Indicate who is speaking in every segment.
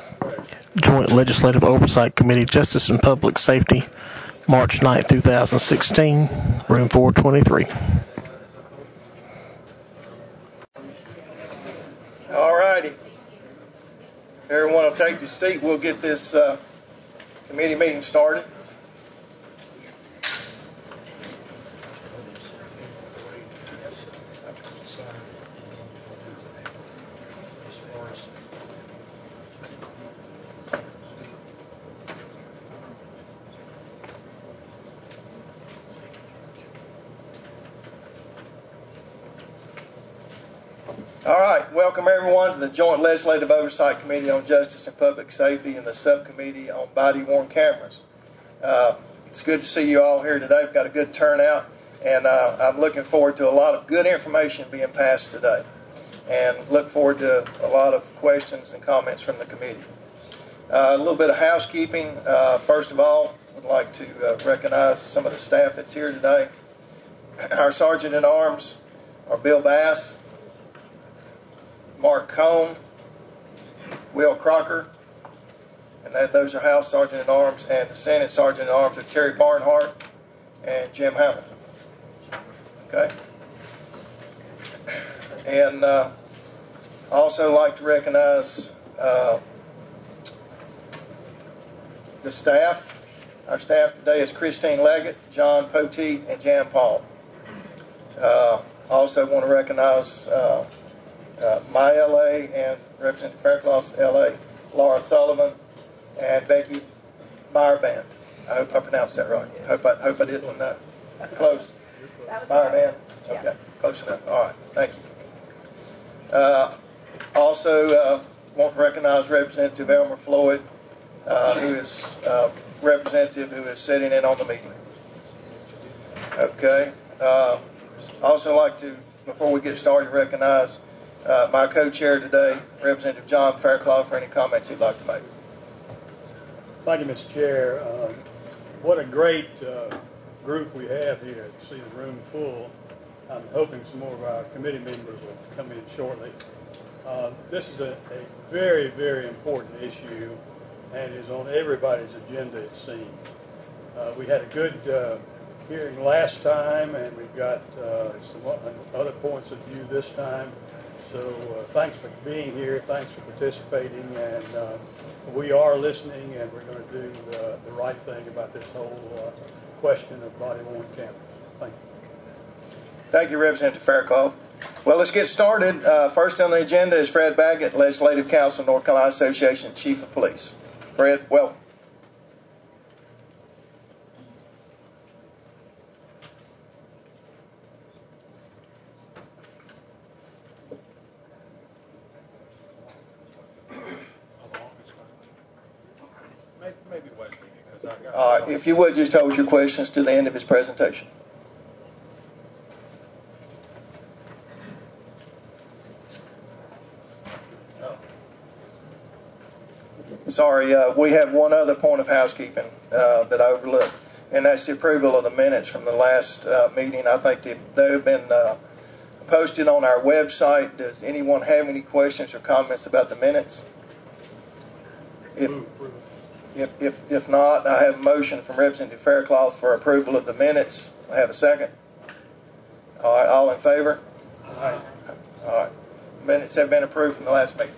Speaker 1: Joint Legislative Oversight Committee, Justice and Public Safety, March 9, 2016, room 423.
Speaker 2: All righty. Everyone will take your seat. We'll get this committee meeting started. All right, welcome everyone to the Joint Legislative Oversight Committee on Justice and Public Safety and the Subcommittee on Body-Worn Cameras. It's good to see you all here today. We've got a good turnout, and I'm looking forward to a lot of good information being passed today, and look forward to a lot of questions and comments from the committee. A little bit of housekeeping. First of all, I'd like to recognize some of the staff that's here today. Our Sergeant-at-Arms are Bill Bass, Mark Cohn, Will Crocker, and those are House Sergeant-at-Arms, and the Senate Sergeant-at-Arms are Terry Barnhart and Jim Hamilton. Okay? And I also like to recognize the staff. Our staff today is Christine Leggett, John Poteet, and Jan Paul. Also want to recognize my LA and Representative Fairclough's LA, Laura Sullivan, and Becky Meyeraband. I hope I pronounced that right. Hope I didn't close. Meyeraband? Okay, yeah. Close enough. All right, thank you. Also want to recognize Representative Elmer Floyd, who is representative who is sitting in on the meeting. Okay. Also like to, before we get started, recognize my co-chair today, Representative John Fairclough, for any comments he'd like to make.
Speaker 3: Thank you, Mr. Chair. What a great group we have here to see the room full. I'm hoping some more of our committee members will come in shortly. This is a very, very important issue and is on everybody's agenda, it seems. We had a good hearing last time, and we've got some other points of view this time. So thanks for being here, thanks for participating, and we are listening, and we're going to do the right thing about this whole question of body-worn cameras. Thank you.
Speaker 2: Thank you, Representative Fairclough. Well, let's get started. First on the agenda is Fred Baggett, Legislative Counsel, North Carolina Association Chief of Police. Fred, welcome. If you would, just hold your questions to the end of his presentation. Sorry, we have one other point of housekeeping that I overlooked, and that's the approval of the minutes from the last meeting. I think they have been posted on our website. Does anyone have any questions or comments about the minutes? If not, I have a motion from Representative Fairclough for approval of the minutes. I have a second. All right, all in favor?
Speaker 3: Aye.
Speaker 2: All right. Minutes have been approved from the last meeting.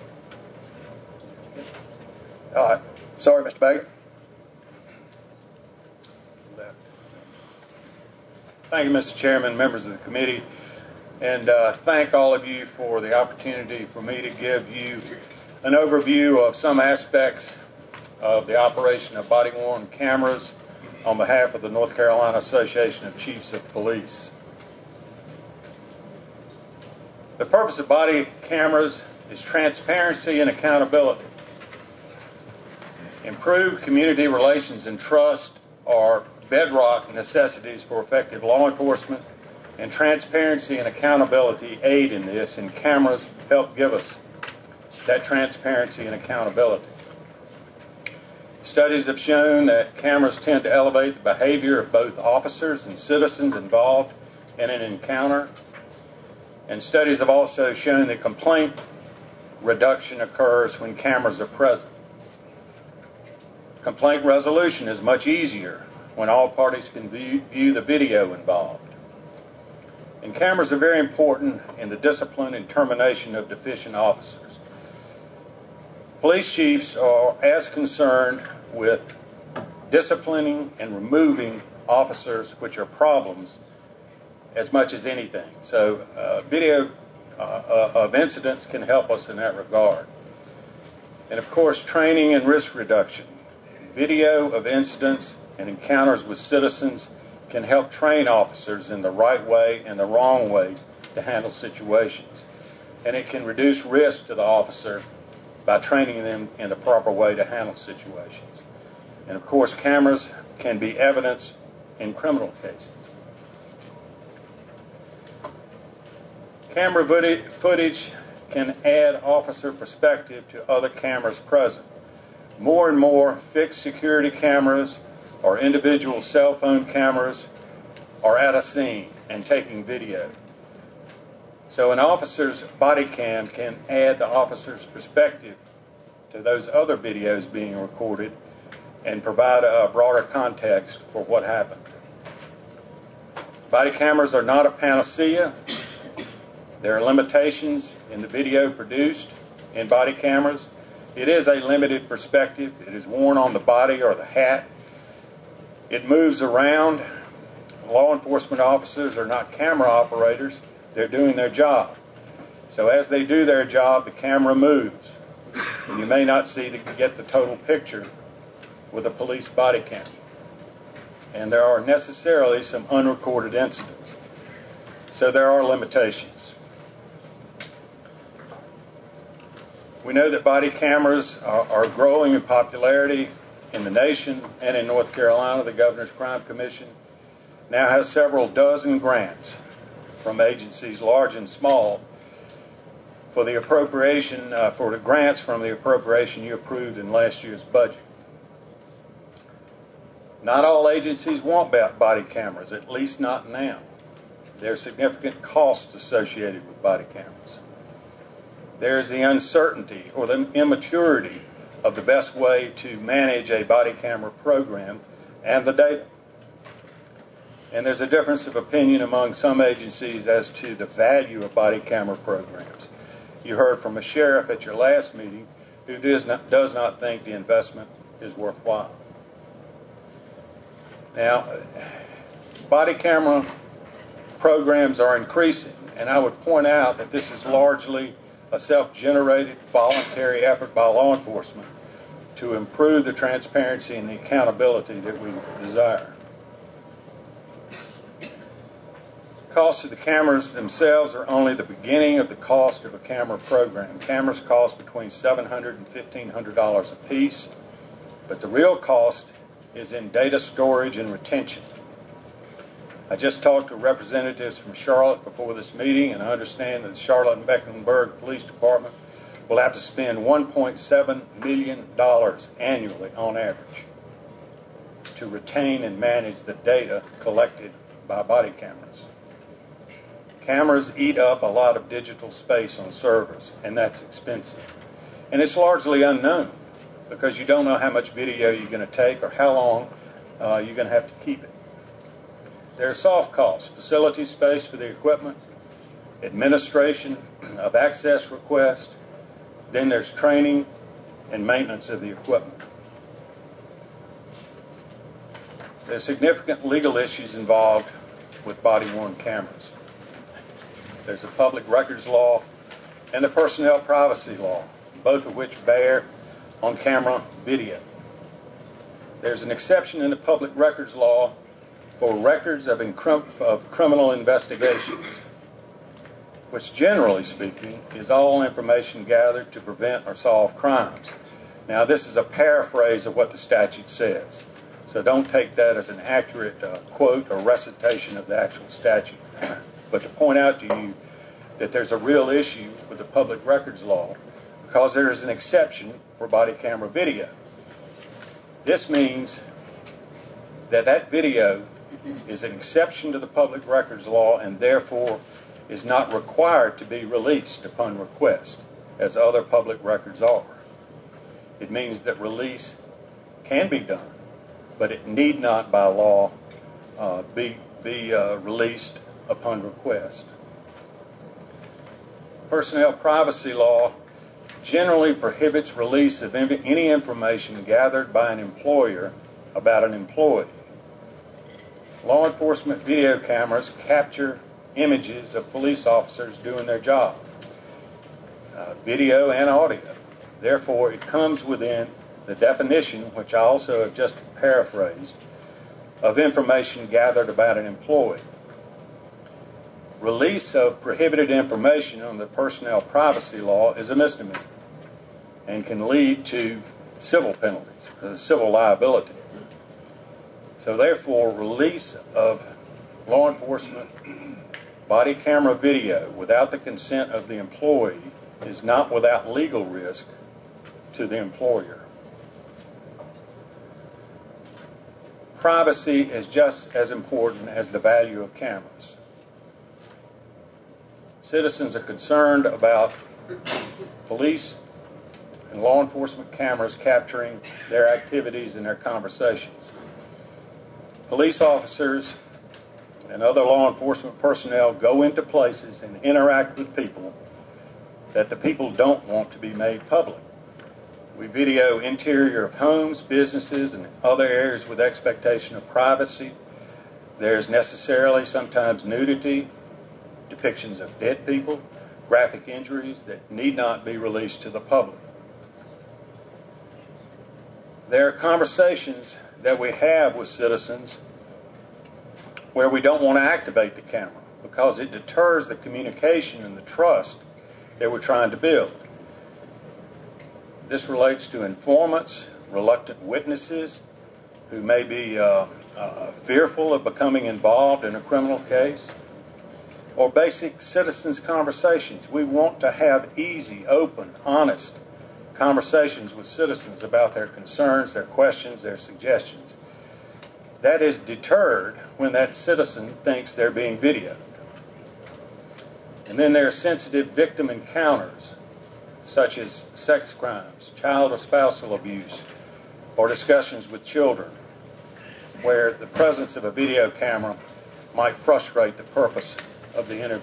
Speaker 2: All right. Sorry, Mr. Baggett.
Speaker 4: Thank you, Mr. Chairman, members of the committee, and thank all of you for the opportunity for me to give you an overview of some aspects of the operation of body-worn cameras on behalf of the North Carolina Association of Chiefs of Police. The purpose of body cameras is transparency and accountability. Improved community relations and trust are bedrock necessities for effective law enforcement, and transparency and accountability aid in this, and cameras help give us that transparency and accountability. Studies have shown that cameras tend to elevate the behavior of both officers and citizens involved in an encounter. And studies have also shown that complaint reduction occurs when cameras are present. Complaint resolution is much easier when all parties can view the video involved. And cameras are very important in the discipline and termination of deficient officers. Police chiefs are as concerned with disciplining and removing officers which are problems as much as anything. So video of incidents can help us in that regard. And of course, training and risk reduction. Video of incidents and encounters with citizens can help train officers in the right way and the wrong way to handle situations. And it can reduce risk to the officer by training them in the proper way to handle situations. And of course, cameras can be evidence in criminal cases. Camera footage can add officer perspective to other cameras present. More and more fixed security cameras or individual cell phone cameras are at a scene and taking video. So an officer's body cam can add the officer's perspective to those other videos being recorded and provide a broader context for what happened. Body cameras are not a panacea. There are limitations in the video produced in body cameras. It is a limited perspective. It is worn on the body or the hat. It moves around. Law enforcement officers are not camera operators. They're doing their job. So as they do their job, the camera moves. And you may not get the total picture with a police body cam. And there are necessarily some unrecorded incidents. So there are limitations. We know that body cameras are growing in popularity in the nation and in North Carolina. The Governor's Crime Commission now has several dozen grants from agencies large and small for the appropriation, for the grants from the appropriation you approved in last year's budget. Not all agencies want body cameras, at least not now. There are significant costs associated with body cameras. There is the uncertainty or the immaturity of the best way to manage a body camera program and the data. And there's a difference of opinion among some agencies as to the value of body camera programs. You heard from a sheriff at your last meeting who does not think the investment is worthwhile. Now, body camera programs are increasing, and I would point out that this is largely a self-generated, voluntary effort by law enforcement to improve the transparency and the accountability that we desire. Costs of the cameras themselves are only the beginning of the cost of a camera program. Cameras cost between $700 and $1,500 a piece, but the real cost is in data storage and retention. I just talked to representatives from Charlotte before this meeting, and I understand that the Charlotte and Mecklenburg Police Department will have to spend $1.7 million annually on average to retain and manage the data collected by body cameras. Cameras eat up a lot of digital space on servers, and that's expensive. And it's largely unknown because you don't know how much video you're going to take or how long you're going to have to keep it. There are soft costs: facility space for the equipment, administration of access requests, then there's training and maintenance of the equipment. There are significant legal issues involved with body-worn cameras. There's a public records law and the personnel privacy law, both of which bear on camera video. There's an exception in the public records law for records of criminal investigations, which generally speaking is all information gathered to prevent or solve crimes. Now, this is a paraphrase of what the statute says, so don't take that as an accurate quote or recitation of the actual statute. But to point out to you that there's a real issue with the public records law because there is an exception for body camera video. This means that that video is an exception to the public records law and therefore is not required to be released upon request, as other public records are. It means that release can be done, but it need not by law be released upon request. Personnel privacy law generally prohibits release of any information gathered by an employer about an employee. Law enforcement video cameras capture images of police officers doing their job, video and audio. Therefore, it comes within the definition, which I also have just paraphrased, of information gathered about an employee. Release of prohibited information under personnel privacy law is a misdemeanor and can lead to civil penalties, civil liability. So therefore, release of law enforcement body camera video without the consent of the employee is not without legal risk to the employer. Privacy is just as important as the value of cameras. Citizens are concerned about police and law enforcement cameras capturing their activities and their conversations. Police officers and other law enforcement personnel go into places and interact with people that the people don't want to be made public. We video interior of homes, businesses, and other areas with expectation of privacy. There's necessarily sometimes nudity, depictions of dead people, graphic injuries that need not be released to the public. There are conversations that we have with citizens where we don't want to activate the camera because it deters the communication and the trust that we're trying to build. This relates to informants, reluctant witnesses who may be fearful of becoming involved in a criminal case, or basic citizens' conversations. We want to have easy, open, honest conversations with citizens about their concerns, their questions, their suggestions. That is deterred when that citizen thinks they're being videoed. And then there are sensitive victim encounters, such as sex crimes, child or spousal abuse, or discussions with children, where the presence of a video camera might frustrate the purpose of the interview.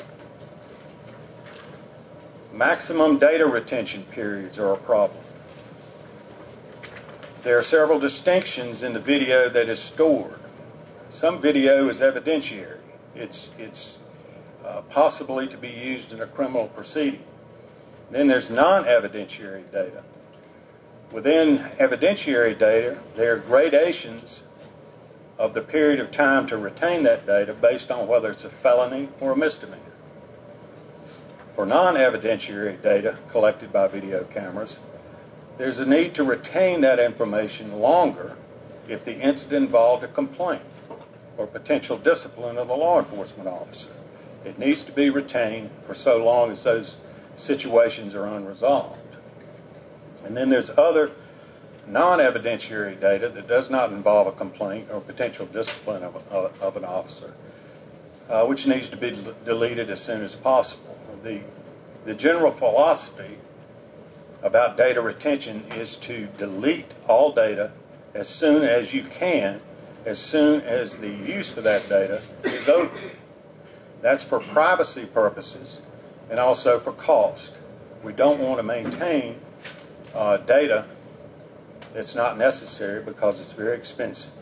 Speaker 4: Maximum data retention periods are a problem. There are several distinctions in the video that is stored. Some video is evidentiary. It's possibly to be used in a criminal proceeding. Then there's non-evidentiary data. Within evidentiary data, there are gradations of the period of time to retain that data based on whether it's a felony or a misdemeanor. For non-evidentiary data collected by video cameras, there's a need to retain that information longer if the incident involved a complaint or potential discipline of a law enforcement officer. It needs to be retained for so long as those situations are unresolved. And then there's other non-evidentiary data that does not involve a complaint or potential discipline of an officer, which needs to be deleted as soon as possible. The general philosophy about data retention is to delete all data as soon as you can, as soon as the use for that data is over. That's for privacy purposes and also for cost. We don't want to maintain data that's not necessary because it's very expensive.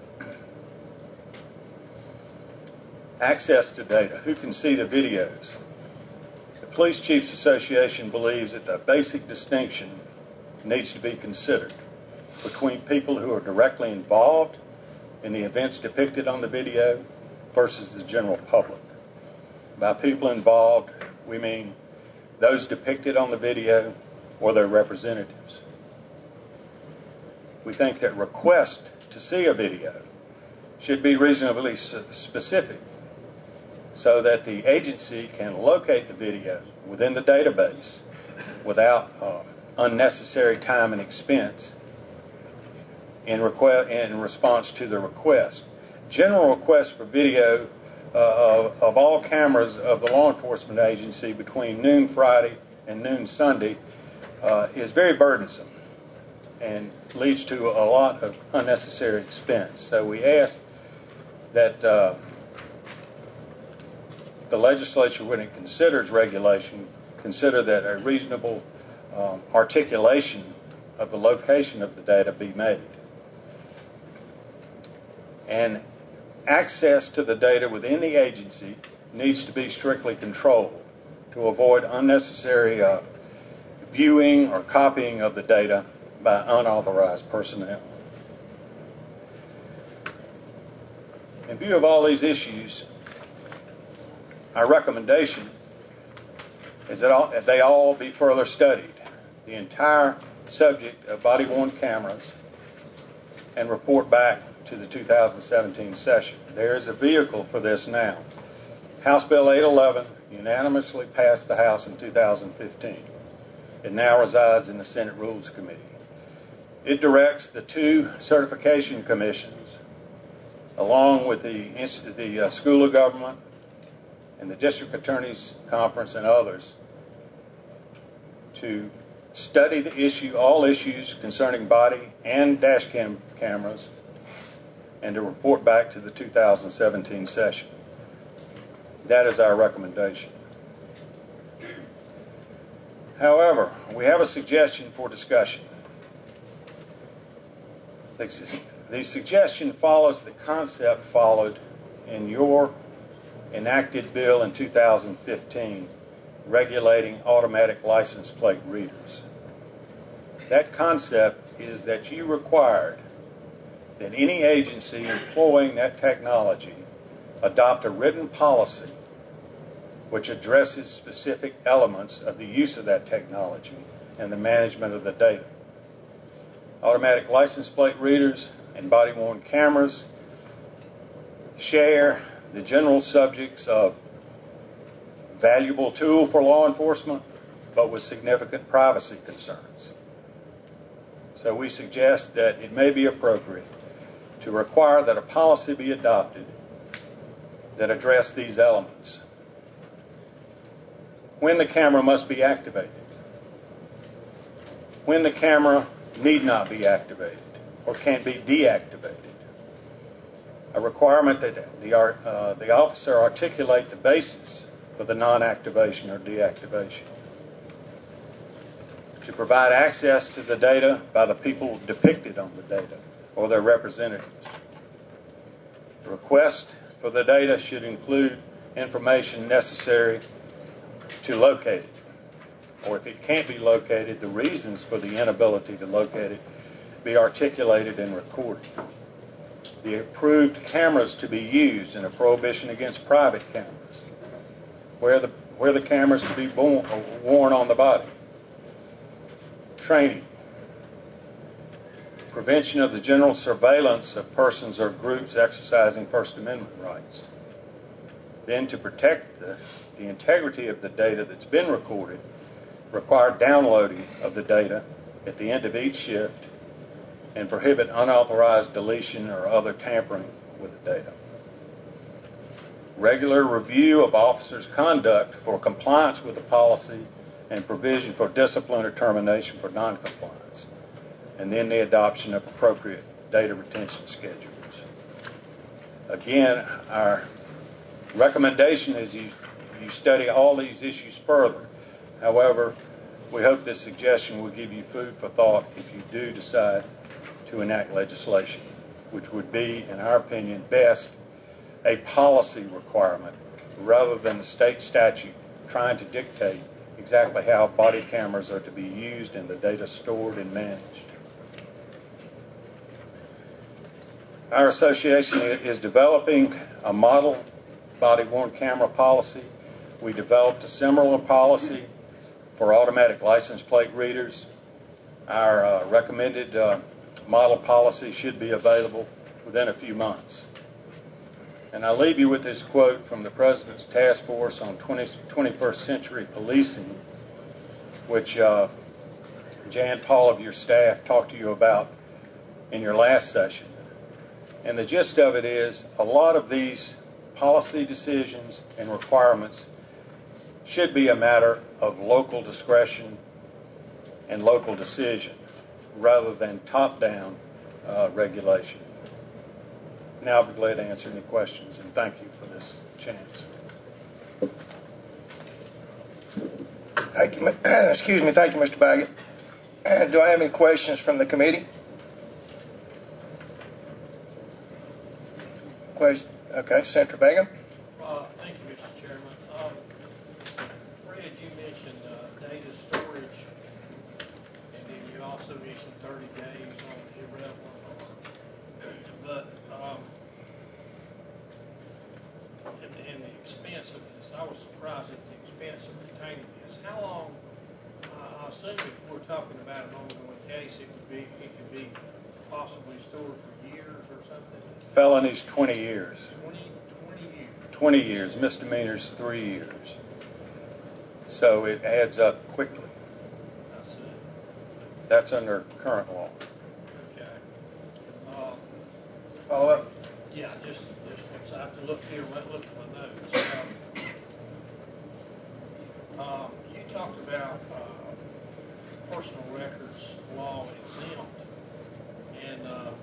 Speaker 4: Access to data. Who can see the videos? The Police Chiefs Association believes that the basic distinction needs to be considered between people who are directly involved in the events depicted on the video versus the general public. By people involved, we mean those depicted on the video or their representatives. We think that requests to see a video should be reasonably specific so that the agency can locate the video within the database without unnecessary time and expense in response to the request. General requests for video of all cameras of the law enforcement agency between noon Friday and noon Sunday is very burdensome. and leads to a lot of unnecessary expense. So we ask that the legislature, when it considers regulation, consider that a reasonable articulation of the location of the data be made. And access to the data within the agency needs to be strictly controlled to avoid unnecessary viewing or copying of the data by unauthorized personnel. In view of all these issues, our recommendation is that they all be further studied, the entire subject of body-worn cameras, and report back to the 2017 session. There is a vehicle for this now. House Bill 811 unanimously passed the House in 2015. It now resides in the Senate Rules Committee. It directs the two certification commissions, along with the School of Government and the District Attorney's Conference and others, to study the issue, all issues concerning body and dash cam cameras, and to report back to the 2017 session. That is our recommendation. However, we have a suggestion for discussion. The suggestion follows the concept followed in your enacted bill in 2015 regulating automatic license plate readers. That concept is that you required that any agency employing that technology adopt a written policy which addresses specific elements of the use of that technology and the management of the data. Automatic license plate readers and body-worn cameras share the general subjects of valuable tool for law enforcement, but with significant privacy concerns. So we suggest that it may be appropriate to require that a policy be adopted that address these elements. When the camera must be activated, when the camera need not be activated or can be deactivated, a requirement that the officer articulate the basis for the non-activation or deactivation, to provide access to the data by the people depicted on the data or their representatives. The request for the data should include information necessary to locate it, or if it can't be located, the reasons for the inability to locate it be articulated and recorded. The approved cameras to be used and a prohibition against private cameras, where the cameras to be worn on the body. Training. Prevention of the general surveillance of persons or groups exercising First Amendment rights. Then, to protect the integrity of the data that's been recorded, require downloading of the data at the end of each shift and prohibit unauthorized deletion or other tampering with the data. Regular review of officers' conduct for compliance with the policy and provision for discipline or termination for noncompliance. And then the adoption of appropriate data retention schedules. Again, our recommendation is you study all these issues further. However, we hope this suggestion will give you food for thought if you do decide to enact legislation, which would be, in our opinion, best a policy requirement rather than a state statute trying to dictate exactly how body cameras are to be used and the data stored and managed. Our association is developing a model body-worn camera policy. We developed a similar policy for automatic license plate readers. Our recommended model policy should be available within a few months. And I leave you with this quote from the President's Task Force on 21st Century Policing, which Jan Paul of your staff talked to you about in your last session. And the gist of it is a lot of these policy decisions and requirements should be a matter of local discretion and local decision rather than top-down regulation. Now I'll be glad to answer any questions, and thank you for this chance.
Speaker 2: Thank you, excuse me. Thank you, Mr. Baggett. Do I have any questions from the committee? Question? Okay, Senator Bingham.
Speaker 5: Thank you, Mr. Chairman. Fred, you mentioned data storage, and then you also mentioned 30 days on irrelevant. But and the expense of this, I was surprised at the expense of retaining this. How long? I assume if we're talking about an ongoing case, it could be possibly stored for years or something.
Speaker 4: Felonies, 20 years.
Speaker 5: 20 years.
Speaker 4: 20 years. Misdemeanors, 3 years. So it adds up quickly.
Speaker 5: I see.
Speaker 4: That's under current law.
Speaker 5: Okay.
Speaker 2: Follow up.
Speaker 5: Yeah, just once I have to look here, look at my notes. You talked about personal records law exempt, and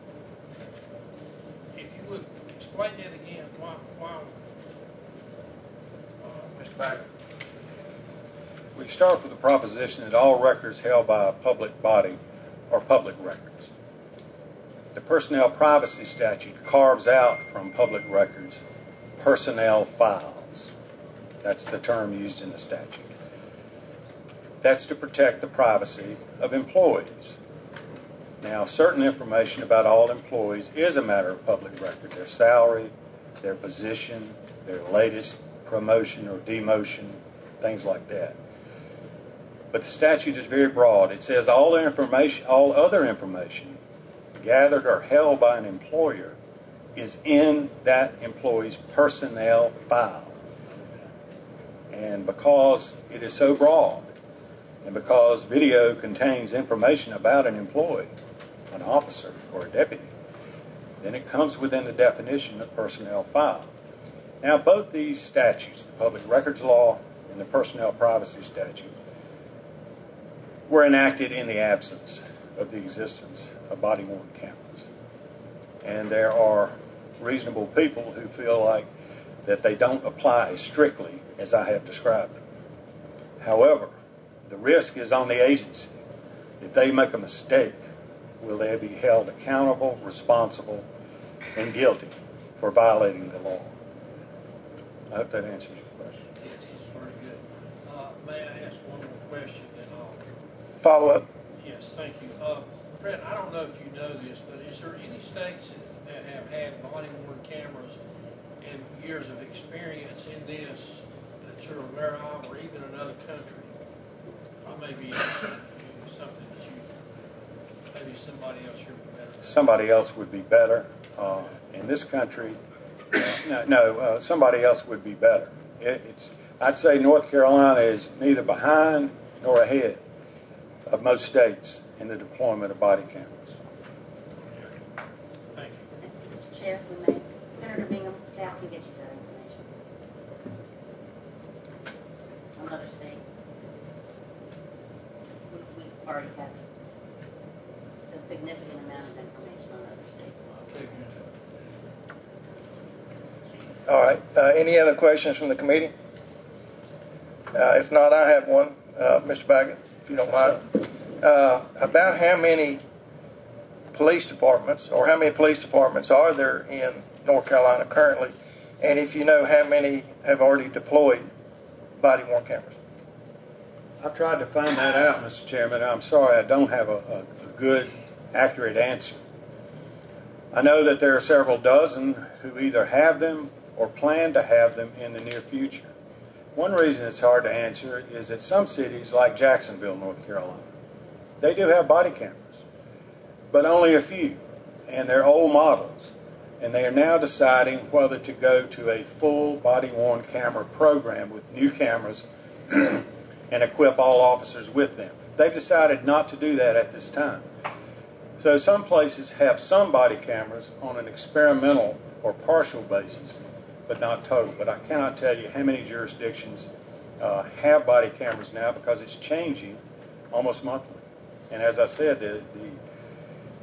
Speaker 5: if you would explain that again, why
Speaker 2: Mr. Baggett.
Speaker 4: We start with the proposition that all records held by a public body are public records. The Personnel Privacy Statute carves out from public records personnel files. That's the term used in the statute. That's to protect the privacy of employees. Now, certain information about all employees is a matter of public record. Their salary, their position, their latest promotion or demotion, things like that. But the statute is very broad. It says all other information gathered or held by an employer is in that employee's personnel file. And because it is so broad, and because video contains information about an employee, an officer, or a deputy, then it comes within the definition of personnel file. Now, both these statutes, the Public Records Law and the Personnel Privacy Statute, were enacted in the absence of the existence of body-worn cameras. And there are reasonable people who feel like that they don't apply as strictly as I have described them. However, the risk is on the agency. If they make a mistake, will they be held accountable, responsible, and guilty for violating the law? I hope that answers your question.
Speaker 5: yes, it's very good. May I ask one more question, and I'll
Speaker 2: Follow up.
Speaker 5: Yes, thank you. Fred, I don't know if you know this, but is there any states that have had body-worn cameras and years of experience in this that you're aware of, or even another country? I may be something that maybe somebody else here would be better.
Speaker 4: Somebody else would be better. In this country, somebody else would be better. I'd say North Carolina is neither behind nor ahead of most states in the deployment of body cameras.
Speaker 5: Thank you.
Speaker 6: Mr. Chair, if we may, Senator Bingham, staff can get you that information on other states. We've already had a significant amount of information on other states' laws.
Speaker 2: All right. Any other questions from the committee? If not, I have one, Mr. Baggett, if you don't mind. About how many police departments, or how many police departments are there in North Carolina currently? And if you know how many have already deployed body-worn cameras?
Speaker 4: I've tried to find that out, Mr. Chairman. I'm sorry I don't have a good, accurate answer. I know that there are several dozen who either have them or plan to have them in the near future. One reason it's hard to answer is that some cities, like Jacksonville, North Carolina, they do have body cameras, but only a few, and they're old models, and they are now deciding whether to go to a full body-worn camera program with new cameras and equip all officers with them. They've decided not to do that at this time. So some places have some body cameras on an experimental or partial basis, but not total. But I cannot tell you how many jurisdictions have body cameras now, because it's changing almost monthly. And as I said, the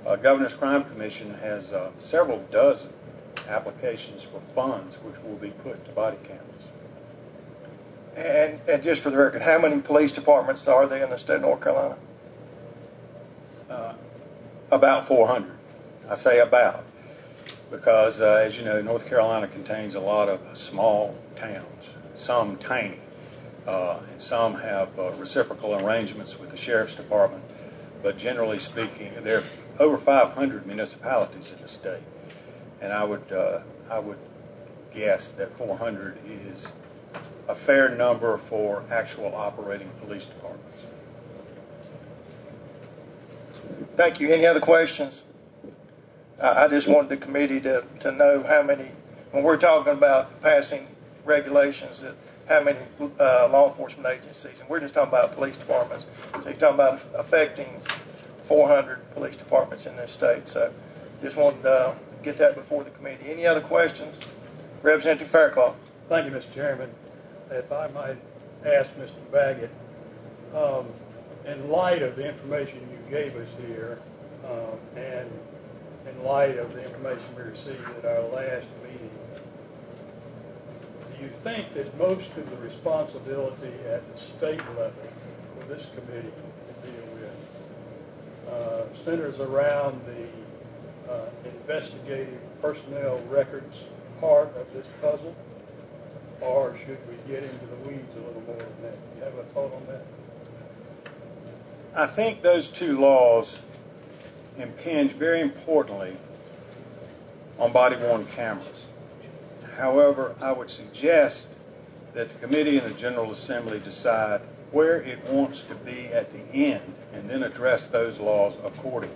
Speaker 4: Governor's Crime Commission has several dozen applications for funds which will be put to body cameras.
Speaker 2: And just for the record, how many police departments are there in the state of North Carolina?
Speaker 4: About 400. I say about, because as you know, North Carolina contains a lot of small towns, some tiny, and some have reciprocal arrangements with the sheriff's department. But generally speaking, there are over 500 municipalities in the state, and I would guess that 400 is a fair number for actual operating police departments.
Speaker 2: Thank you. Any other questions? I just wanted the committee to know how many, when we're talking about passing regulations, that how many law enforcement agencies, and we're just talking about police departments. So you're talking about affecting 400 police departments in this state. So just wanted to get that before the committee. Any other questions? Representative Fairclough.
Speaker 3: Thank you, Mr. Chairman. If I might ask Mr. Baggett, in light of the information you gave us here, and in light of the information we received at our last meeting, do you think that most of the responsibility at the state level for this committee to deal with centers around the investigative personnel records part of this puzzle? Or should we get into the weeds a little more than that? Do you have a thought on that?
Speaker 4: I think those two laws impinge very importantly on body-worn cameras. However, I would suggest that the committee and the General Assembly decide where it wants to be at the end and then address those laws accordingly.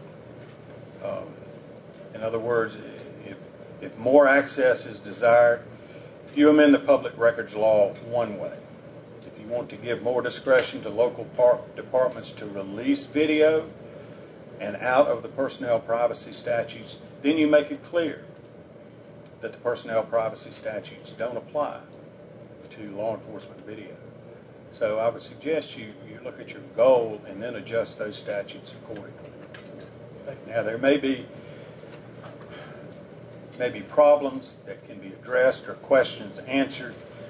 Speaker 4: In other words, if more access is desired, you amend the public records law one way. If you want to give more discretion to local departments to release video and out of the personnel privacy statutes, then you make it clear that the personnel privacy statutes don't apply to law enforcement video. So I would suggest you look at your goal and then adjust those statutes accordingly. Now, there may be problems that can be addressed or questions answered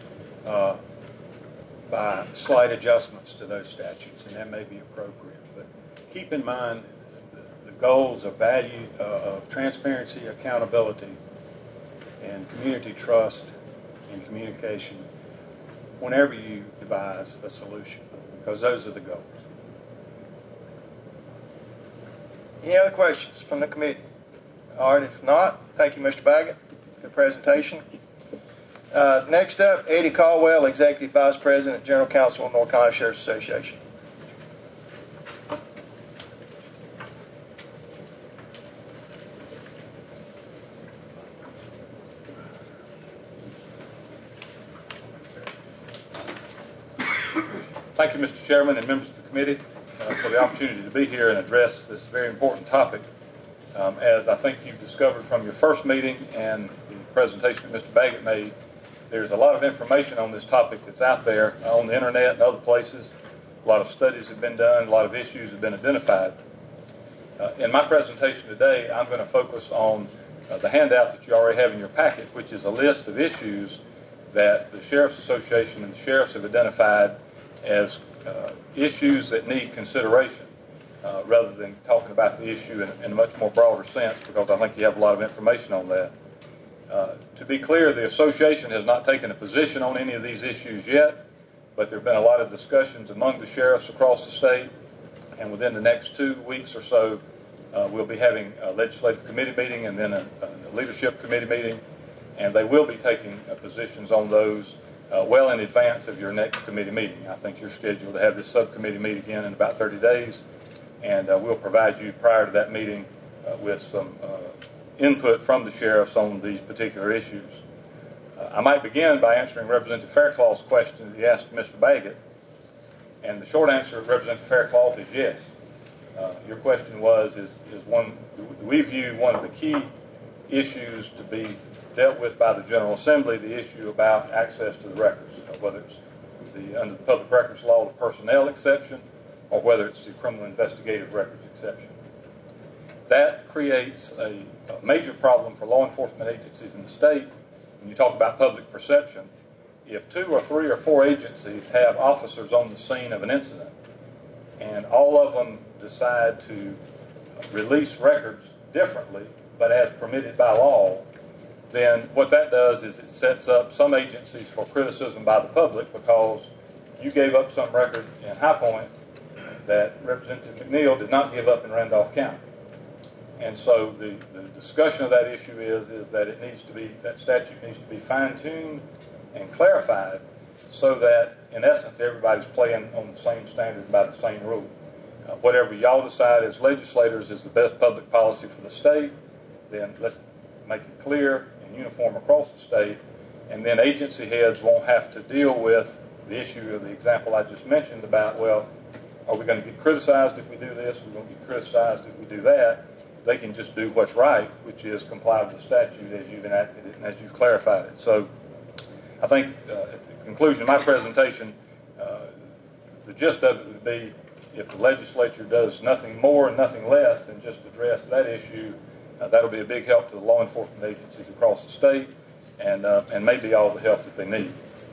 Speaker 4: by slight adjustments to those statutes, and that may be appropriate. But keep in mind the goals of value, of transparency, accountability, and community trust and communication whenever you devise a solution, because those are the goals.
Speaker 2: Any other questions from the committee? All right, if not, thank you, Mr. Baggett, for the presentation. Next up, Eddie Caldwell, Executive Vice President, General Counsel of North Carolina Sheriff's Association.
Speaker 7: Thank you, Mr. Chairman and members of the committee, for the opportunity to be here and address this very important topic. As I think you've discovered from your first meeting and the presentation that Mr. Baggett made, there's a lot of information on this topic that's out there on the internet and other places. A lot of studies have been done, a lot of issues have been identified. In my presentation today, I'm going to focus on the handout that you already have in your packet, which is a list of issues that the Sheriff's Association and the sheriffs have identified as issues that need consideration, rather than talking about the issue in a much more broader sense, because I think you have a lot of information on that. To be clear, the association has not taken a position on any of these issues yet, but there have been a lot of discussions among the sheriffs across the state, and within the next 2 weeks or so, we'll be having a legislative committee meeting and then a leadership committee meeting, and they will be taking positions on those well in advance of your next committee meeting. I think you're scheduled to have this subcommittee meet again in about 30 days, and we'll provide you prior to that meeting with some input from the sheriffs on these particular issues. I might begin by answering Representative Fairclough's question that he asked Mr. Baggett, and the short answer of Representative Fairclough is yes. Your question was, is one, do we view one of the key issues to be dealt with by the General Assembly, the issue about access to the records, whether it's under the Public Records Law, the personnel exception, or whether it's the criminal investigative records exception. that creates a major problem for law enforcement agencies in the state. When you talk about public perception, if 2 or 3 or 4 agencies have officers on the scene of an incident and all of them decide to release records differently, but as permitted by law, then what that does is it sets up some agencies for criticism by the public because you gave up some record in High Point that Representative McNeil did not give up in Randolph County. And so the discussion of that issue is that it needs to be, that statute needs to be fine-tuned and clarified so that, in essence, everybody's playing on the same standard by the same rule. Whatever y'all decide as legislators is the best public policy for the state, then let's make it clear and uniform across the state, and then agency heads won't have to deal with the issue of the example I just mentioned about, well, are we going to get criticized if we do this? We're going to get criticized if we do that. They can just do what's right, which is comply with the statute as you've enacted it and as you've clarified it. So I think at the conclusion of my presentation, the gist of it would be if the legislature does nothing more and nothing less than just address that issue, that'll be a big help to the law enforcement agencies across the state and maybe all the help that they need.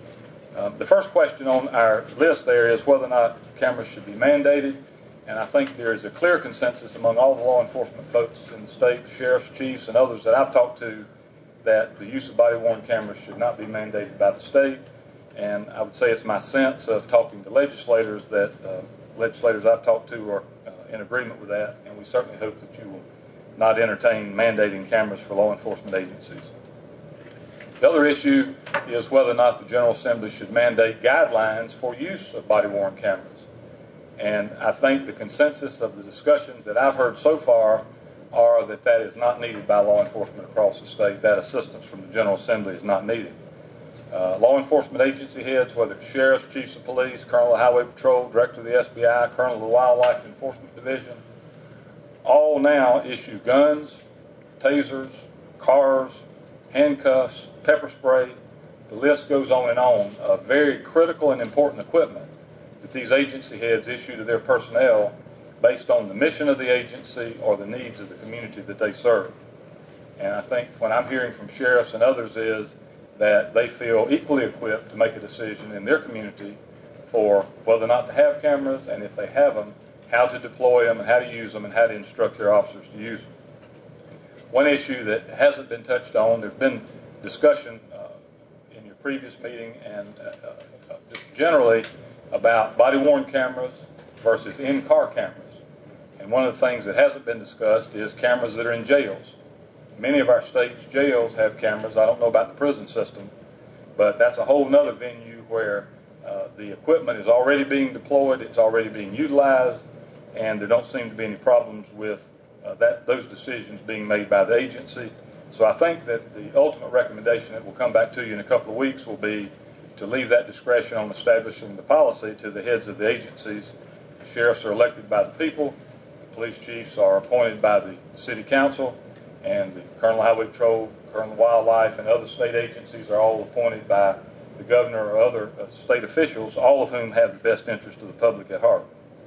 Speaker 7: The first question on our list there is whether or not cameras should be mandated. And I think there is a clear consensus among all the law enforcement folks in the state, the sheriffs, chiefs, and others that I've talked to, that the use of body-worn cameras should not be mandated by the state. And I would say it's my sense of talking to legislators that legislators I've talked to are in agreement with that, and we certainly hope that you will not entertain mandating cameras for law enforcement agencies. The other issue is whether or not the General Assembly should mandate guidelines for use of body-worn cameras. And I think the consensus of the discussions that I've heard so far are that that is not needed by law enforcement across the state. That assistance from the General Assembly is not needed. Law enforcement agency heads, whether it's sheriffs, chiefs of police, colonel of the Highway Patrol, director of the SBI, colonel of the Wildlife Enforcement Division, all now issue guns, tasers, cars, handcuffs, pepper spray. The list goes on of very critical and important equipment that these agency heads issue to their personnel based on the mission of the agency or the needs of the community that they serve. And I think what I'm hearing from sheriffs and others is that they feel equally equipped to make a decision in their community for whether or not to have cameras, and if they have them, how to deploy them and how to use them and how to instruct their officers to use them. One issue that hasn't been touched on, there's been discussion in your previous meeting and just generally about body-worn cameras versus in-car cameras. And one of the things that hasn't been discussed is cameras that are in jails. Many of our state's jails have cameras. I don't know about the prison system, but that's a whole other venue where the equipment is already being deployed, it's already being utilized, and there don't seem to be any problems with those decisions being made by the agency. So I think that the ultimate recommendation that will come back to you in a couple of weeks will be to leave that discretion on establishing the policy to the heads of the agencies. The sheriffs are elected by the people, the police chiefs are appointed by the city council, and the colonel of Highway Patrol, colonel of Wildlife, and other state agencies are all appointed by the governor or other state officials, all of whom have the best interest of the public at heart.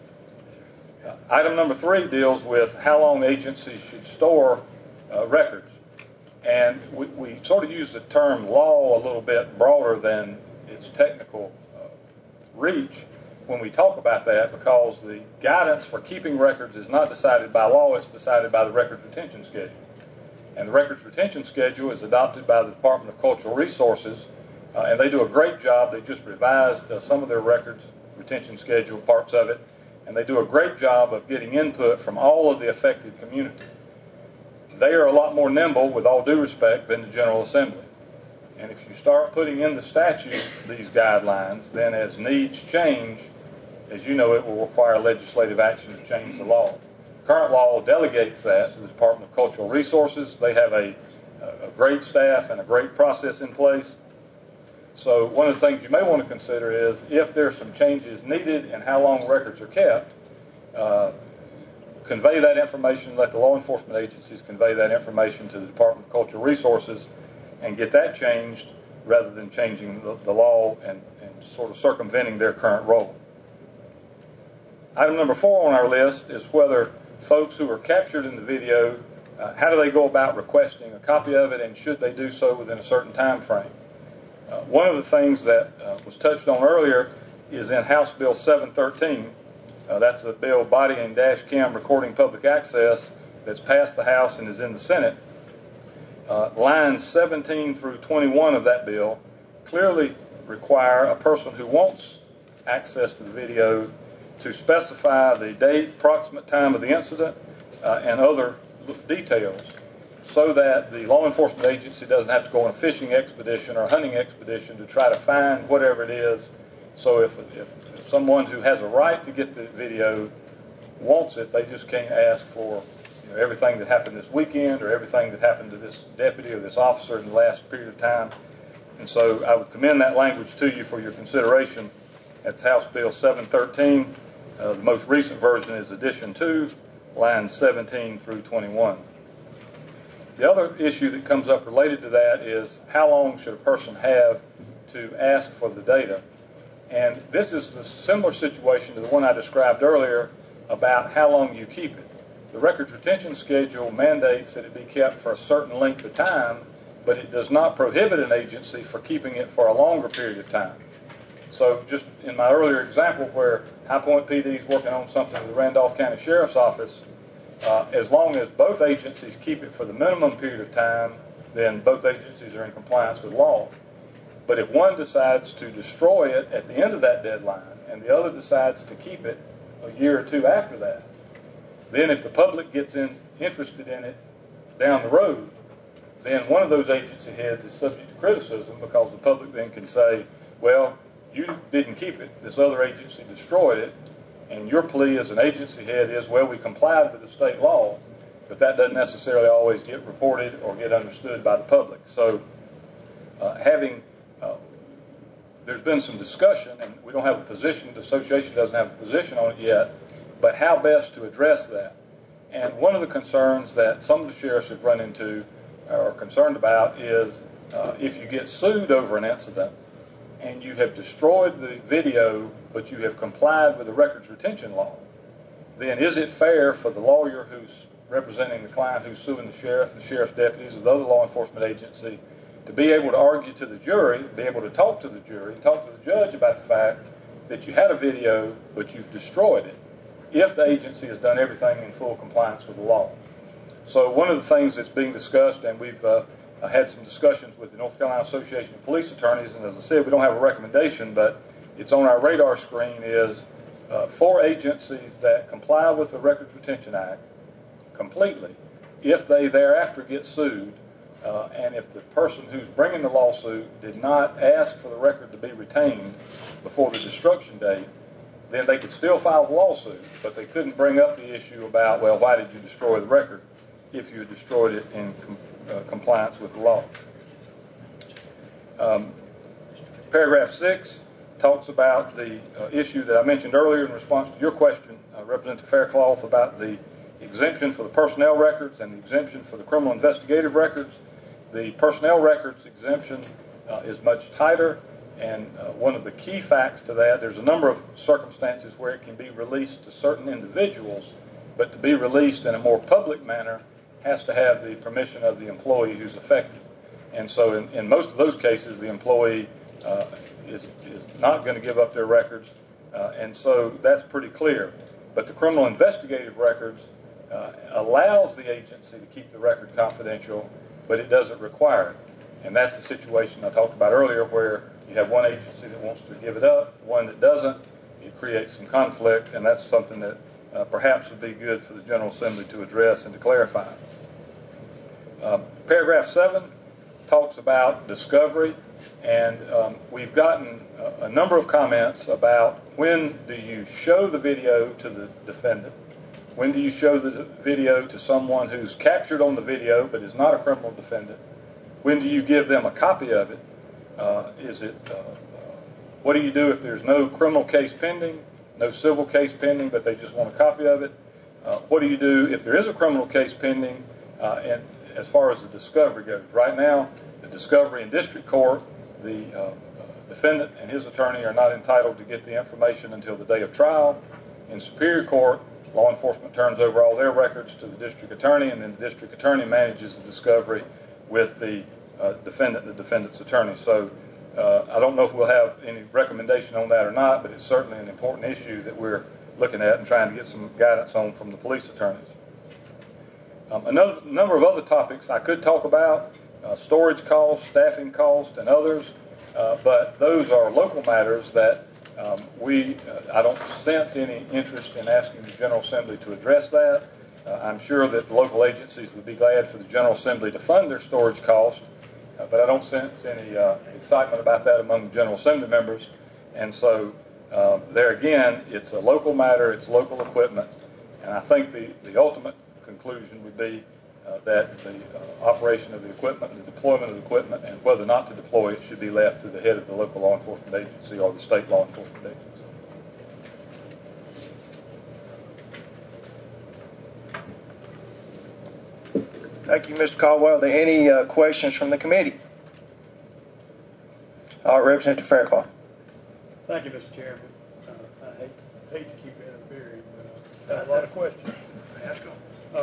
Speaker 7: Item number 3 deals with how long agencies should store records. And we sort of use the term law a little bit broader than its technical reach when we talk about that, because the guidance for keeping records is not decided by law, it's decided by the records retention schedule. And the records retention schedule is adopted by the Department of Cultural Resources, and they do a great job. They just revised some of their records retention schedule, parts of it, and they do a great job of getting input from all of the affected community. They are a lot more nimble, with all due respect, than the General Assembly. And if you start putting in the statute these guidelines, then as needs change, as you know, it will require legislative action to change the law. The current law delegates that to the Department of Cultural Resources. They have a great staff and a great process in place. So one of the things you may want to consider is if there's some changes needed in how long records are kept, convey that information, let the law enforcement agencies convey that information to the Department of Cultural Resources and get that changed rather than changing the law and sort of circumventing their current role. Item number 4 on our list is whether folks who are captured in the video, how do they go about requesting a copy of it, and should they do so within a certain time frame? One of the things that was touched on earlier is in House Bill 713. That's a bill, Body and Dash Cam Recording Public Access, that's passed the House and is in the Senate. Lines 17 through 21 of that bill clearly require a person who wants access to the video to specify the date, approximate time of the incident, and other details, so that the law enforcement agency doesn't have to go on a fishing expedition or a hunting expedition to try to find whatever it is. So if someone who has a right to get the video wants it, they just can't ask for everything that happened this weekend or everything that happened to this deputy or this officer in the last period of time. And so I would commend that language to you for your consideration. That's House Bill 713. The most recent version is Edition 2, lines 17 through 21. The other issue that comes up related to that is how long should a person have to ask for the data? And this is a similar situation to the one I described earlier about how long you keep it. The records retention schedule mandates that it be kept for a certain length of time, but it does not prohibit an agency for keeping it for a longer period of time. So just in my earlier example where High Point PD is working on something with the Randolph County Sheriff's Office, as long as both agencies keep it for the minimum period of time, then both agencies are in compliance with law. But if one decides to destroy it at the end of that deadline and the other decides to keep it a year or two after that, then if the public gets interested in it down the road, then one of those agency heads is subject to criticism because the public then can say, well, you didn't keep it, this other agency destroyed it, and your plea as an agency head is, well, we complied with the state law, but that doesn't necessarily always get reported or get understood by the public. So there's been some discussion, and we don't have a position, the association doesn't have a position on it yet, but how best to address that. And one of the concerns that some of the sheriffs have run into or are concerned about is if you get sued over an incident and you have destroyed the video but you have complied with the records retention law, then is it fair for the lawyer who's representing the client who's suing the sheriff and the sheriff's deputies or the other law enforcement agency to be able to argue to the jury, be able to talk to the jury, talk to the judge about the fact that you had a video but you've destroyed it, if the agency has done everything in full compliance with the law? So one of the things that's being discussed, and we've had some discussions with the North Carolina Association of Police Attorneys, and as I said, we don't have a recommendation, but it's on our radar screen, is for agencies that comply with the Records Retention Act completely, if they thereafter get sued, and if the person who's bringing the lawsuit did not ask for the record to be retained before the destruction date, then they could still file the lawsuit, but they couldn't bring up the issue about, well, why did you destroy the record if you destroyed it in compliance with the law. Paragraph 6 talks about the issue that I mentioned earlier in response to your question, Representative Faircloth, about the exemption for the personnel records and the exemption for the criminal investigative records. The personnel records exemption is much tighter, and one of the key facts to that, there's a number of circumstances where it can be released to certain individuals, but to be released in a more public manner has to have the permission of the employee who's affected. And so in most of those cases, the employee is not going to give up their records, and so that's pretty clear. But the criminal investigative records allows the agency to keep the record confidential, but it doesn't require it. And that's the situation I talked about earlier, where you have one agency that wants to give it up, one that doesn't. It creates some conflict, and that's something that perhaps would be good for the General Assembly to address and to clarify. Paragraph 7 talks about discovery, and we've gotten a number of comments about when do you show the video to the defendant, when do you show the video to someone who's captured on the video but is not a criminal defendant, when do you give them a copy of it, what do you do if there's no criminal case pending, no civil case pending, but they just want a copy of it, what do you do if there is a criminal case pending, and as far as the discovery goes. Right now, the discovery in district court, the defendant and his attorney are not entitled to get the information until the day of trial. In superior court, law enforcement turns over all their records to the district attorney, and then the district attorney manages the discovery with the defendant's attorney. So I don't know if we'll have any recommendation on that or not, but it's certainly an important issue that we're looking at and trying to get some guidance on from the police attorneys. A number of other topics I could talk about, storage costs, staffing costs, and others, but those are local matters that I don't sense any interest in asking the General Assembly to address that. I'm sure that the local agencies would be glad for the General Assembly to fund their storage costs, but I don't sense any excitement about that among the General Assembly members. And so there again, it's a local matter, it's local equipment, and I think the ultimate conclusion would be that the operation of the equipment, the deployment of the equipment, and whether or not to deploy it should be left to the head of the local law enforcement agency or the state law enforcement agency.
Speaker 2: Thank you, Mr. Caldwell. Are there any questions from the committee? All right, Representative Fairclough.
Speaker 3: Thank you, Mr. Chairman. I hate to keep interfering, but I have a lot of questions.
Speaker 2: Ask them.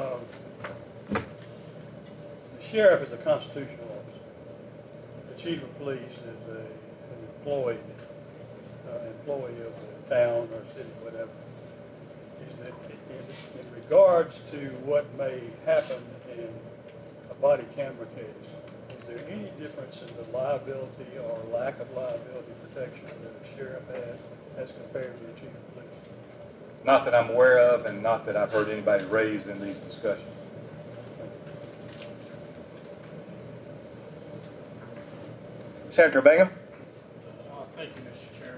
Speaker 3: The sheriff is a constitutional officer. The chief of police is an employee of the town or city, whatever. Is that in regards to what may happen in a body camera case, is there any difference in the liability or lack of liability protection that a sheriff has as compared to the chief of police?
Speaker 7: Not that I'm aware of, and not that I've heard anybody raise in these discussions.
Speaker 2: Senator Bingham.
Speaker 5: Thank you, Mr. Chairman.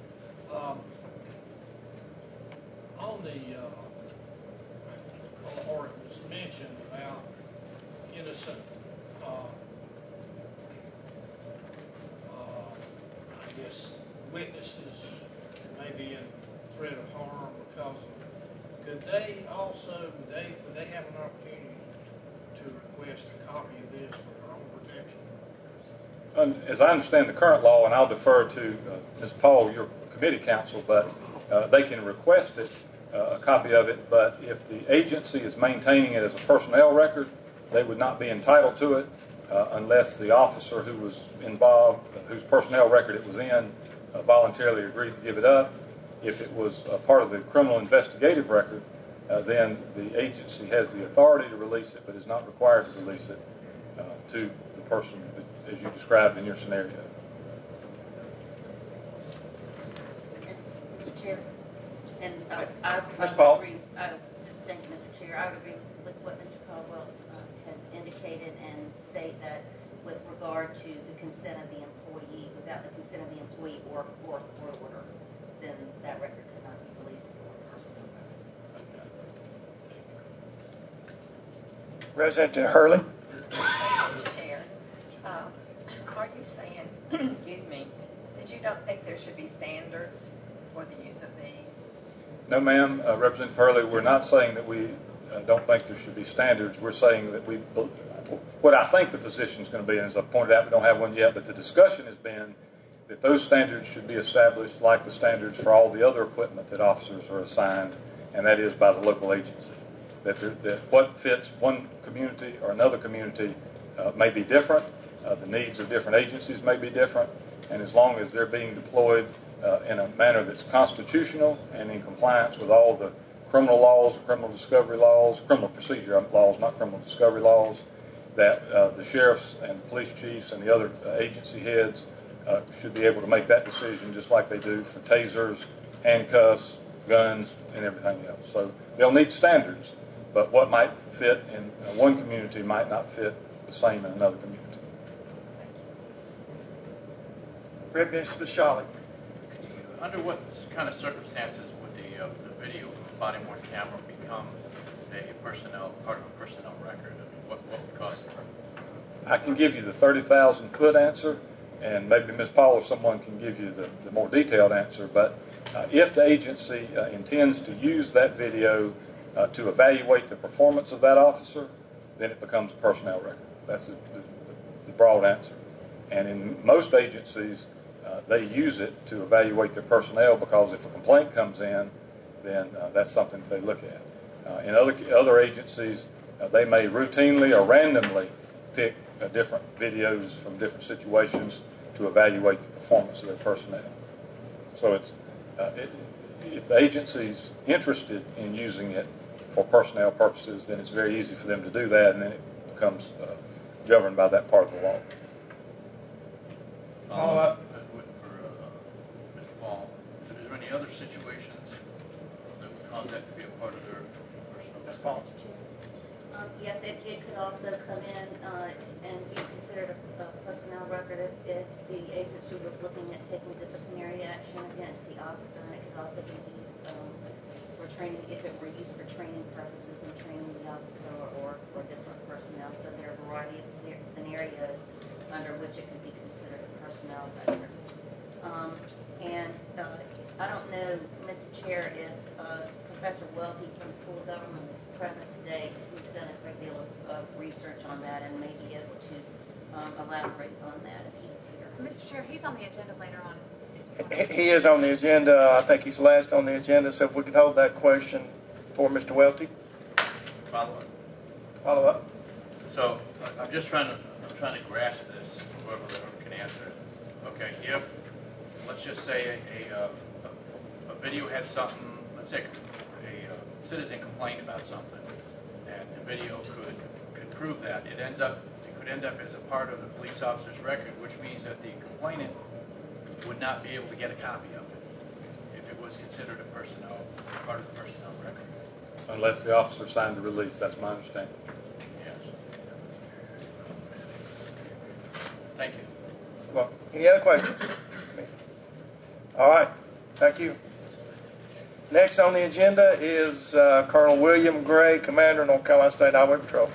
Speaker 5: Or it was mentioned about innocent, I guess, witnesses maybe in threat of harm because of, would they have an opportunity to request a copy of this for their own protection?
Speaker 7: As I understand the current law, and I'll defer to Ms. Paul, your committee counsel, but they can request it, a copy of it, but if the agency is maintaining it as a personnel record, they would not be entitled to it unless the officer who was involved, whose personnel record it was in, voluntarily agreed to give it up. If it was a part of the criminal investigative record, then the agency has the authority to release it, but is not required to release it to the person as you described in your scenario.
Speaker 6: Mr. Chair, and I
Speaker 2: Ms. Paul.
Speaker 6: agree. Thank you, Mr. Chair. I would agree with what Mr. Caldwell has indicated and state that with regard to the consent of the employee, without the consent of the employee or court order, then that record could not be released for personal record.
Speaker 2: Representative Hurley.
Speaker 8: Mr. Chair, are you saying, excuse me, that you don't think there should be standards for the use of these?
Speaker 7: No, ma'am. Representative Hurley, we're not saying that we don't think there should be standards. We're saying that what I think the position is going to be, and as I pointed out, we don't have one yet, but the discussion has been that those standards should be established like the standards for all the other equipment that officers are assigned, and that is by the local agency. That what fits one community or another community may be different. The needs of different agencies may be different, and as long as they're being deployed in a manner that's constitutional and in compliance with all the criminal laws, criminal discovery laws, criminal procedure laws, not criminal discovery laws, that the sheriffs and the police chiefs and the other agency heads should be able to make that decision just like they do for tasers, handcuffs, guns, and everything else. So they'll need standards, but what might fit in one community might not fit the same in another community.
Speaker 2: Representative Spishali.
Speaker 9: Under what kind of circumstances would the video from a body-worn camera become part of a personnel record? I mean, what would cause it?
Speaker 7: I can give you the 30,000-foot answer, and maybe Ms. Paul or someone can give you the more detailed answer. But if the agency intends to use that video to evaluate the performance of that officer, then it becomes a personnel record. That's the broad answer. And in most agencies, they use it to evaluate their personnel because if a complaint comes in, then that's something that they look at. In other agencies, they may routinely or randomly pick different videos from different situations to evaluate the performance of their personnel. So if the agency's interested in using it for personnel purposes, then it's very easy for them to do that, and then it becomes governed by that part of the law.
Speaker 2: Follow up.
Speaker 9: For Mr. Paul, is there any other situations that would cause that to be a part of their personal?
Speaker 2: Ms. Paul.
Speaker 6: Yes, it could also come in and be considered a personnel record if the agency was looking at taking disciplinary action against the officer, and it could also be used for training, if it were used for training purposes and training the officer or for different personnel. So there are a variety of scenarios under which it could be considered a personnel record. I don't know, Mr. Chair, if Professor Welty from the School of Government is present today. He's done a great deal of research on that and may be able to elaborate on that if he's here.
Speaker 10: Mr. Chair, he's on the agenda later on.
Speaker 2: He is on the agenda. I think he's last on the agenda, so if we could hold that question for Mr. Welty.
Speaker 9: Follow up.
Speaker 2: Follow up.
Speaker 9: So I'm trying to grasp this, whoever can answer it. Okay, if, let's just say a video had something, let's say a citizen complained about something, and the video could prove that. It could end up as a part of the police officer's record, which means that the complainant would not be able to get a copy of it if it was considered a part of the personnel record.
Speaker 7: Unless the officer signed the release, that's my understanding.
Speaker 9: Yes. Thank you.
Speaker 2: Well, any other questions? All right. Thank you. Next on the agenda is Colonel William Gray, Commander, North Carolina State Highway Patrol.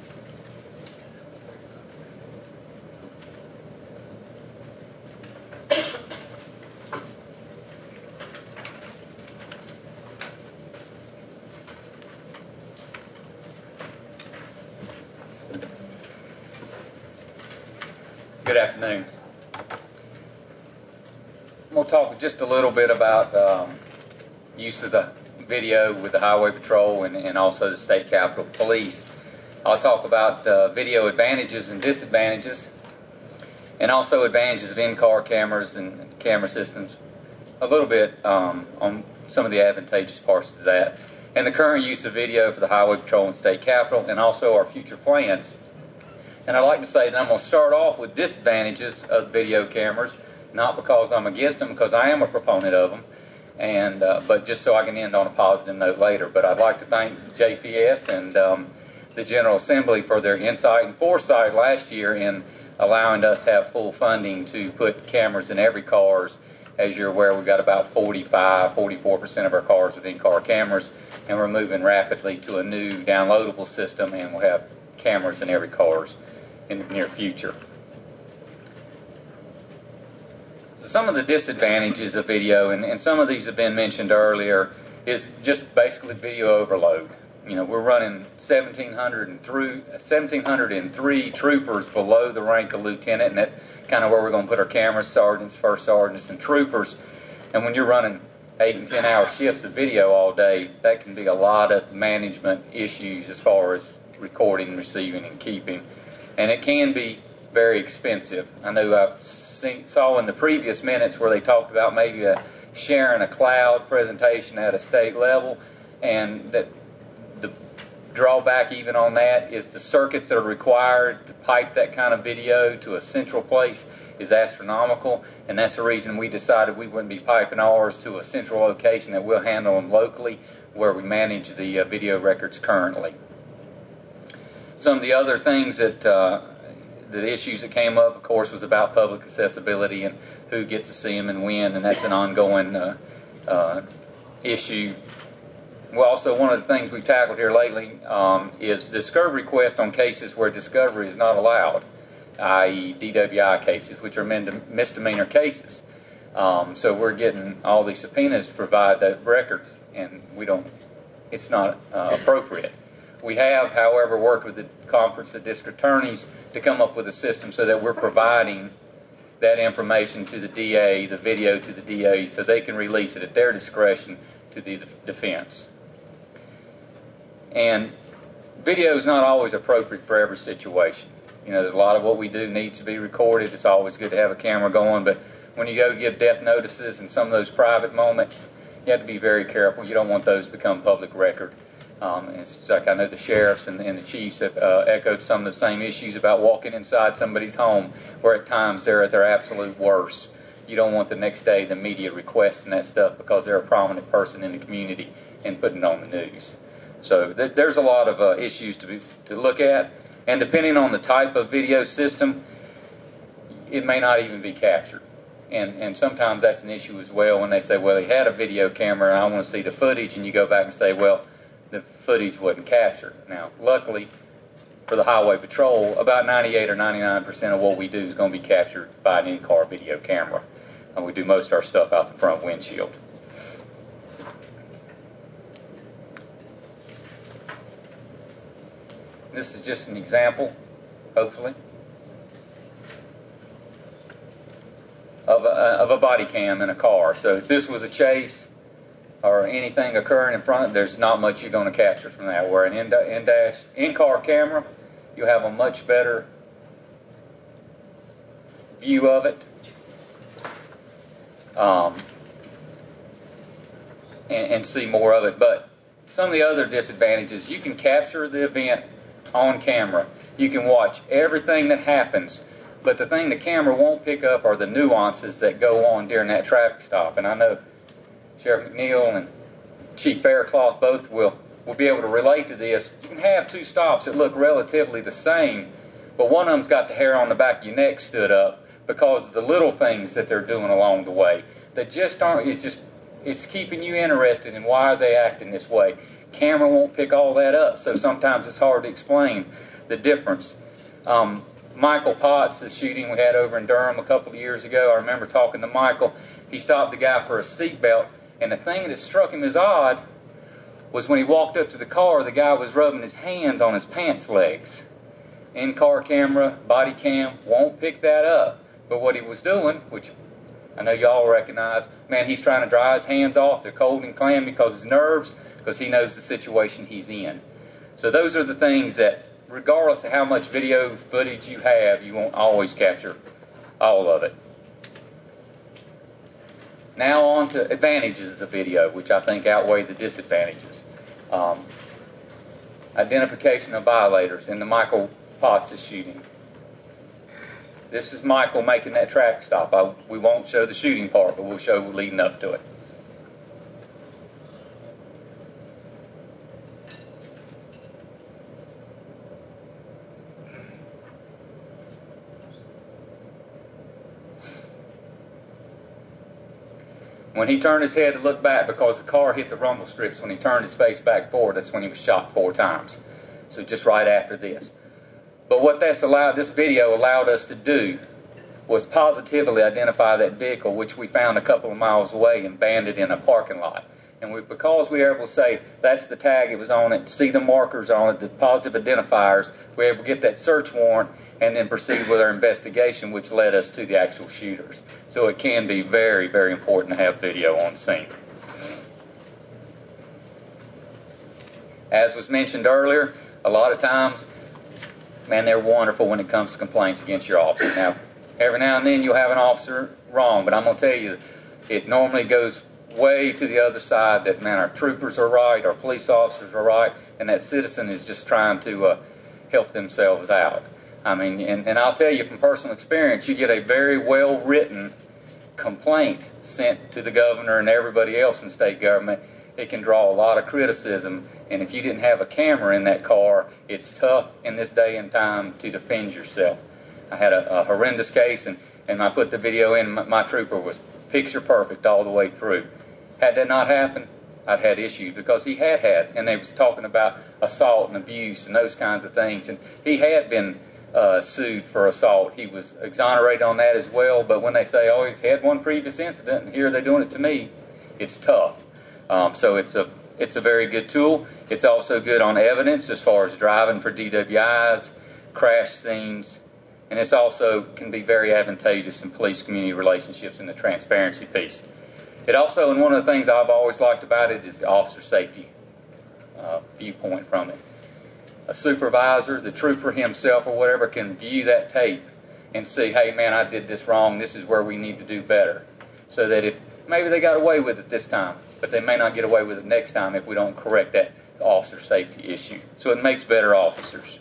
Speaker 11: Good afternoon. I'm going to talk just a little bit about use of the video with the Highway Patrol and also the State Capitol Police. I'll talk about video advantages and disadvantages, and also advantages of in-car cameras and camera systems, a little bit on some of the advantageous parts of that, and the current use of video for the Highway Patrol and State Capitol, and also our future plans. And I'd like to say that I'm going to start off with disadvantages of video cameras, not because I'm against them, because I am a proponent of them, and but just so I can end on a positive note later. But I'd like to thank JPS and the General Assembly for their insight and foresight last year in allowing us to have full funding to put cameras in every cars. As you're aware, we've got about 44% of our cars with in-car cameras, and we're moving rapidly to a new downloadable system, and we'll have cameras in every cars in the near future. So some of the disadvantages of video, and some of these have been mentioned earlier, is just basically video overload. You know, we're running 1,703 troopers below the rank of lieutenant, and that's kind of where we're going to put our cameras, sergeants, first sergeants, and troopers. And when you're running 8 and 10 hour shifts of video all day, that can be a lot of management issues as far as recording, receiving, and keeping. And it can be very expensive. I know I've saw in the previous minutes where they talked about maybe sharing a cloud presentation at a state level, and that the drawback even on that is the circuits that are required to pipe that kind of video to a central place is astronomical, and that's the reason we decided we wouldn't be piping ours to a central location, that we'll handle them locally where we manage the video records currently. Some of the other things that the issues that came up, of course, was about public accessibility and who gets to see them and when, and that's an ongoing issue. Well, also, one of the things we've tackled here lately is discovery request on cases where discovery is not allowed, i.e. DWI cases, which are misdemeanor cases. So we're getting all these subpoenas to provide the records, and it's not appropriate. We have, however, worked with the Conference of District Attorneys to come up with a system so that we're providing that information to the DA, the video to the DA, so they can release it at their discretion to the defense. And video is not always appropriate for every situation. You know, there's a lot of what we do needs to be recorded. It's always good to have a camera going, but when you go give death notices and some of those private moments, you have to be very careful. You don't want those to become public record. It's like I know the sheriffs and the chiefs have echoed some of the same issues about walking inside somebody's home, where at times they're at their absolute worst. You don't want the next day the media requesting that stuff because they're a prominent person in the community and putting it on the news. So there's a lot of issues to look at. And depending on the type of video system, it may not even be captured. And sometimes that's an issue as well when they say, well, he had a video camera and I want to see the footage, and you go back and say, well, the footage wasn't captured. Now, luckily for the Highway Patrol, about 98 or 99% of what we do is going to be captured by an in-car video camera. And we do most of our stuff out the front windshield. This is just an example, hopefully, of a body cam in a car. So if this was a chase or anything occurring in front, there's not much you're going to capture from that. Where an in-car camera, you have a much better view of it. And see more of it. But some of the other disadvantages, you can capture the event on camera. You can watch everything that happens, but the thing the camera won't pick up are the nuances that go on during that traffic stop. And I know Sheriff McNeil and Chief Faircloth both will be able to relate to this. You can have two stops that look relatively the same, but one of them's got the hair on the back of your neck stood up because of the little things that they're doing along the way that just aren't, it's keeping you interested in why are they acting this way. Camera won't pick all that up, so sometimes it's hard to explain the difference. Michael Potts, the shooting we had over in Durham a couple of years ago, I remember talking to Michael. He stopped the guy for a seatbelt, and the thing that struck him as odd was when he walked up to the car, the guy was rubbing his hands on his pants legs. In-car camera, body cam, won't pick that up. But what he was doing, which I know y'all recognize, man, he's trying to dry his hands off. They're cold and clammy because his nerves, because he knows the situation he's in. So those are the things that, regardless of how much video footage you have, you won't always capture all of it. Now on to advantages of video, which I think outweigh the disadvantages. Identification of violators in the Michael Potts' shooting. This is Michael making that traffic stop. We won't show the shooting part, but we'll show leading up to it. When he turned his head to look back, because the car hit the rumble strips, when he turned his face back forward, that's when he was shot 4 times. So just right after this. But what this video allowed us to do was positively identify that vehicle, which we found a couple of miles away and banded in a parking lot. And because we were able to say that's the tag it was on it, see the markers on it, the positive identifiers, we were able to get that search warrant and then proceed with our investigation, which led us to the actual shooters. So it can be very, very important to have video on scene. As was mentioned earlier, a lot of times, man, they're wonderful when it comes to complaints against your officer. Now, every now and then you'll have an officer wrong, but I'm going to tell you, it normally goes way to the other side that, man, our troopers are right, our police officers are right, and that citizen is just trying to help themselves out. I mean, and I'll tell you from personal experience, you get a very well-written complaint sent to the governor and everybody else in state government, it can draw a lot of criticism. And if you didn't have a camera in that car, it's tough in this day and time to defend yourself. I had a horrendous case, and I put the video in. My trooper was picture perfect all the way through. Had that not happened, I'd had issues because he had, and they was talking about assault and abuse and those kinds of things. And he had been sued for assault. He was exonerated on that as well. But when they say, oh, he's had one previous incident, and here they're doing it to me, it's tough. So it's a very good tool. It's also good on evidence as far as driving for DWIs, crash scenes, and it's also can be very advantageous in police-community relationships and the transparency piece. It also, and one of the things I've always liked about it is the officer safety viewpoint from it. A supervisor, the trooper himself or whatever, can view that tape and see, hey man, I did this wrong, this is where we need to do better. So that if maybe they got away with it this time, but they may not get away with it next time if we don't correct that officer safety issue. So it makes better officers.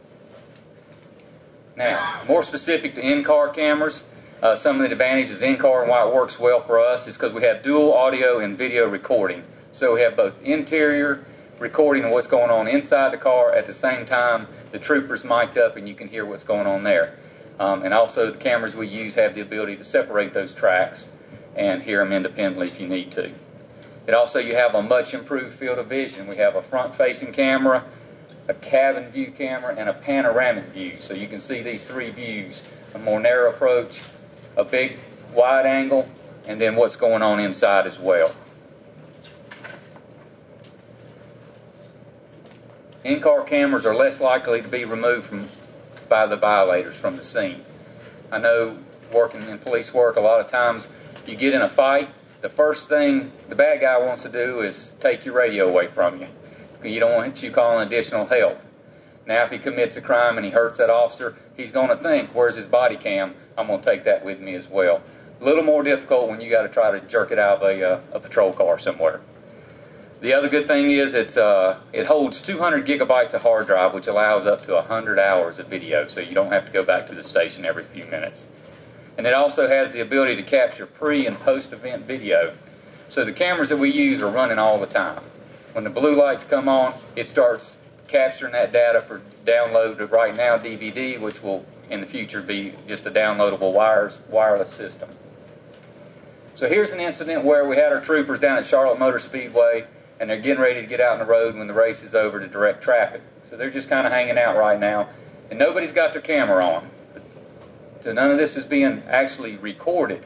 Speaker 11: Now, more specific to in-car cameras, some of the advantages in-car and why it works well for us is because we have dual audio and video recording. So we have both interior recording of what's going on inside the car at the same time the trooper's mic'd up and you can hear what's going on there. And also the cameras we use have the ability to separate those tracks and hear them independently if you need to. It also, you have a much improved field of vision. We have a front-facing camera, a cabin view camera, and a panoramic view. So you can see these three views: a more narrow approach, a big wide angle, and then what's going on inside as well. In-car cameras are less likely to be removed by the violators from the scene. I know working in police work, a lot of times you get in a fight, the first thing the bad guy wants to do is take your radio away from you. You don't want you calling additional help. Now if he commits a crime and he hurts that officer, he's going to think, where's his body cam? I'm going to take that with me as well. A little more difficult when you got to try to jerk it out of a patrol car somewhere. The other good thing is it holds 200 gigabytes of hard drive, which allows up to 100 hours of video, so you don't have to go back to the station every few minutes. And it also has the ability to capture pre- and post-event video. So the cameras that we use are running all the time. When the blue lights come on, it starts capturing that data for download to right now DVD, which will in the future be just a downloadable wireless system. So here's an incident where we had our troopers down at Charlotte Motor Speedway, and they're getting ready to get out on the road when the race is over to direct traffic. So they're just kind of hanging out right now, and nobody's got their camera on. So none of this is being actually recorded.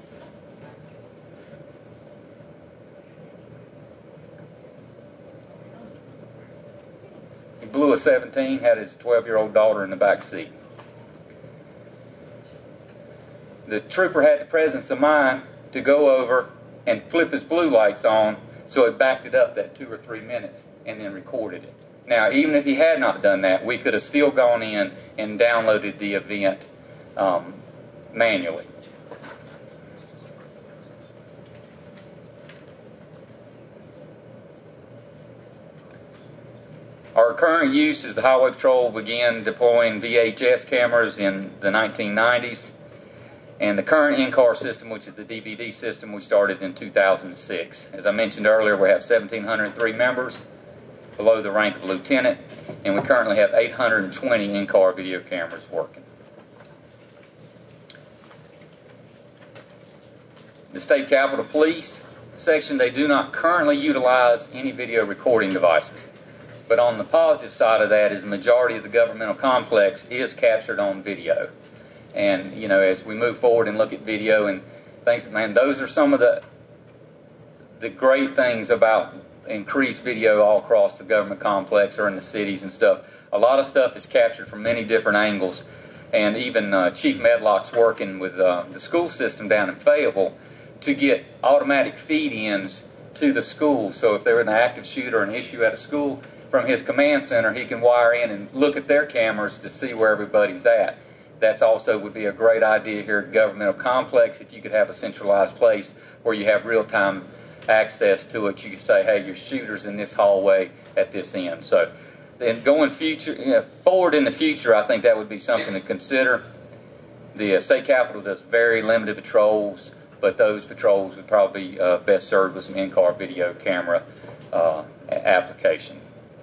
Speaker 11: He blew a 17, had his 12-year-old daughter in the back seat. The trooper had the presence of mind to go over and flip his blue lights on, so it backed it up that 2 or 3 minutes and then recorded it. Now, even if he had not done that, we could have still gone in and downloaded the event manually. Our current use is the Highway Patrol began deploying VHS cameras in the 1990s, and the current in-car system, which is the DVD system, we started in 2006. As I mentioned earlier, we have 1,703 members below the rank of lieutenant, and we currently have 820 in-car video cameras working. The State Capitol Police section, they do not currently utilize any video recording devices. But on the positive side of that is the majority of the governmental complex is captured on video. And, you know, as we move forward and look at video and things, man, those are some of the great things about increased video all across the government complex or in the cities and stuff. A lot of stuff is captured from many different angles. And even Chief Medlock's working with the school system down in Fayetteville to get automatic feed-ins to the school. So if there's an active shooter or an issue at a school, from his command center, he can wire in and look at their cameras to see where everybody's at. That's also would be a great idea here at Governmental Complex if you could have a centralized place where you have real-time access to it. You can say, hey, your shooter's in this hallway at this end. So then going forward in the future, I think that would be something to consider. The State Capitol does very limited patrols, but those patrols would probably be best served with some in-car video camera application.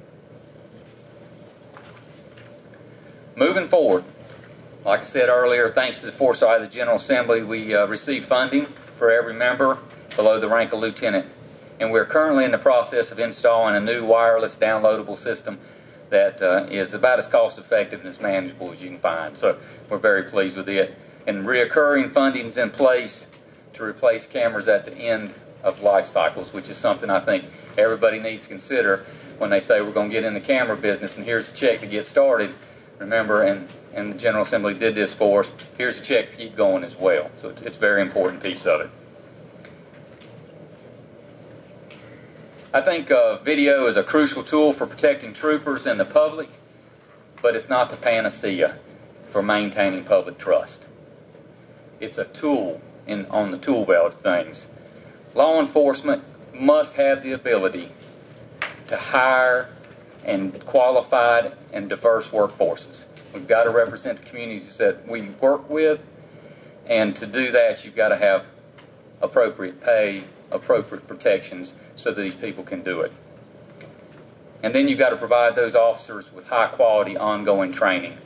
Speaker 11: Moving forward, like I said earlier, thanks to the foresight of the General Assembly, we receive funding for every member below the rank of lieutenant. And we're currently in the process of installing a new wireless downloadable system that is about as cost-effective and as manageable as you can find. So we're very pleased with it. And reoccurring funding is in place to replace cameras at the end of life cycles, which is something I think everybody needs to consider when they say we're going to get in the camera business and here's a check to get started. Remember, and the General Assembly did this for us, here's a check to keep going as well. So it's a very important piece of it. I think video is a crucial tool for protecting troopers and the public, but it's not the panacea for maintaining public trust. It's a tool on the tool belt of things. Law enforcement must have the ability to hire and qualified and diverse workforces. We've got to represent the communities that we work with, and to do that, you've got to have appropriate pay, appropriate protections, so that these people can do it. And then you've got to provide those officers with high-quality, ongoing training.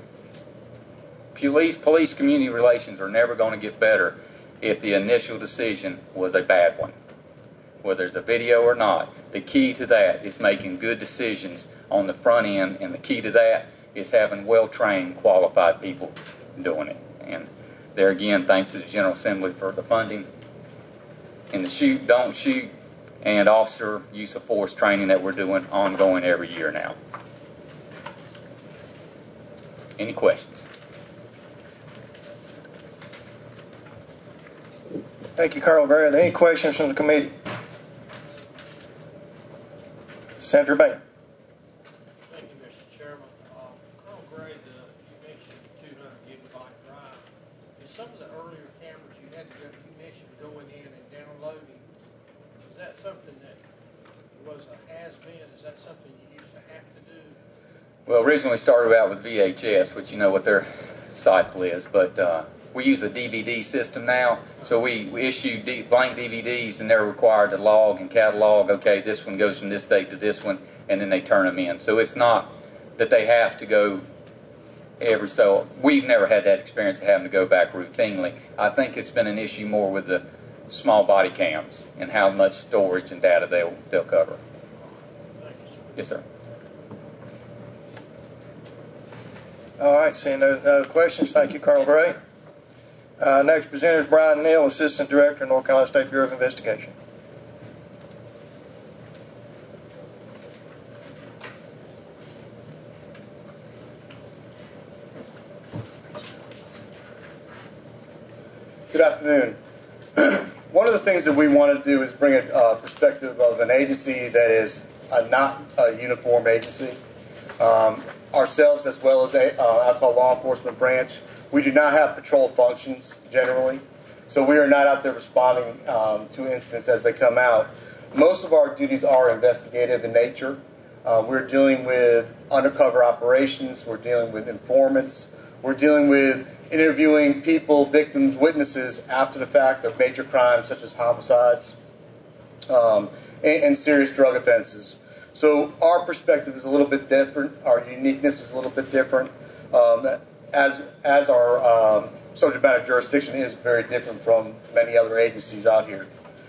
Speaker 11: Police community relations are never going to get better if the initial decision was a bad one. Whether it's a video or not, the key to that is making good decisions on the front end, and the key to that is having well-trained, qualified people doing it. And there again, thanks to the General Assembly for the funding in the shoot, don't shoot, and officer use of force training that we're doing ongoing every year now. Any questions?
Speaker 2: Thank you, Colonel Gray. Are there any questions from the committee? Senator Baker.
Speaker 5: Thank you, Mr. Chairman. Colonel Gray, you mentioned 200 gigabyte drive. In some of the earlier cameras, you mentioned going in and downloading. Is that something that was a has-been? Is that something you used to have to do?
Speaker 11: Well, originally started out with VHS, which you know what their cycle is, but we use a DVD system now, so we issue blank DVDs, and they're required to log and catalog, okay, this one goes from this date to this one, and then they turn them in. So it's not that they have to go we've never had that experience of having to go back routinely. I think it's been an issue more with the small body cams and how much storage and data they'll cover.
Speaker 5: Thank you, sir.
Speaker 11: Yes, sir.
Speaker 2: All right, seeing no other questions, thank you, Colonel Gray. Next presenter is Brian Neal, Assistant Director, North Carolina State Bureau of Investigation. Good afternoon. One of the things that we want to do is bring a perspective of an agency that is not a uniform agency. Ourselves, as well as I call law enforcement branch, we do not have patrol functions generally, so we are not out there responding to incidents as they come out. Most of our duties are investigative in nature. We're dealing with undercover operations, we're dealing with informants, we're dealing with interviewing people, victims, witnesses after the fact of major crimes such as homicides and serious drug offenses. So our perspective is a little bit different, our uniqueness is a little bit different. As our subject matter jurisdiction is very different from many other agencies out here.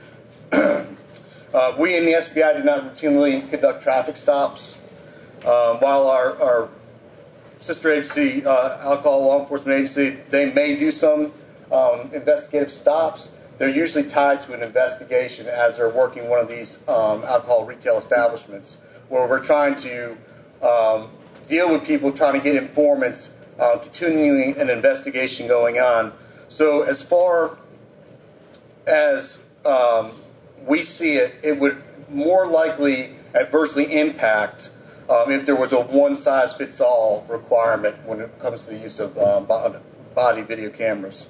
Speaker 2: We in the SBI do not routinely conduct traffic stops, while our sister agency, Alcohol Law Enforcement Agency, they may do some investigative stops. They're usually tied to an investigation as they're working one of these alcohol retail establishments, where we're trying to deal with people, trying to get informants, continuing an investigation going on. So as far as we see it, it would more likely adversely impact if there was a one-size-fits-all requirement when it comes to the use of body video cameras.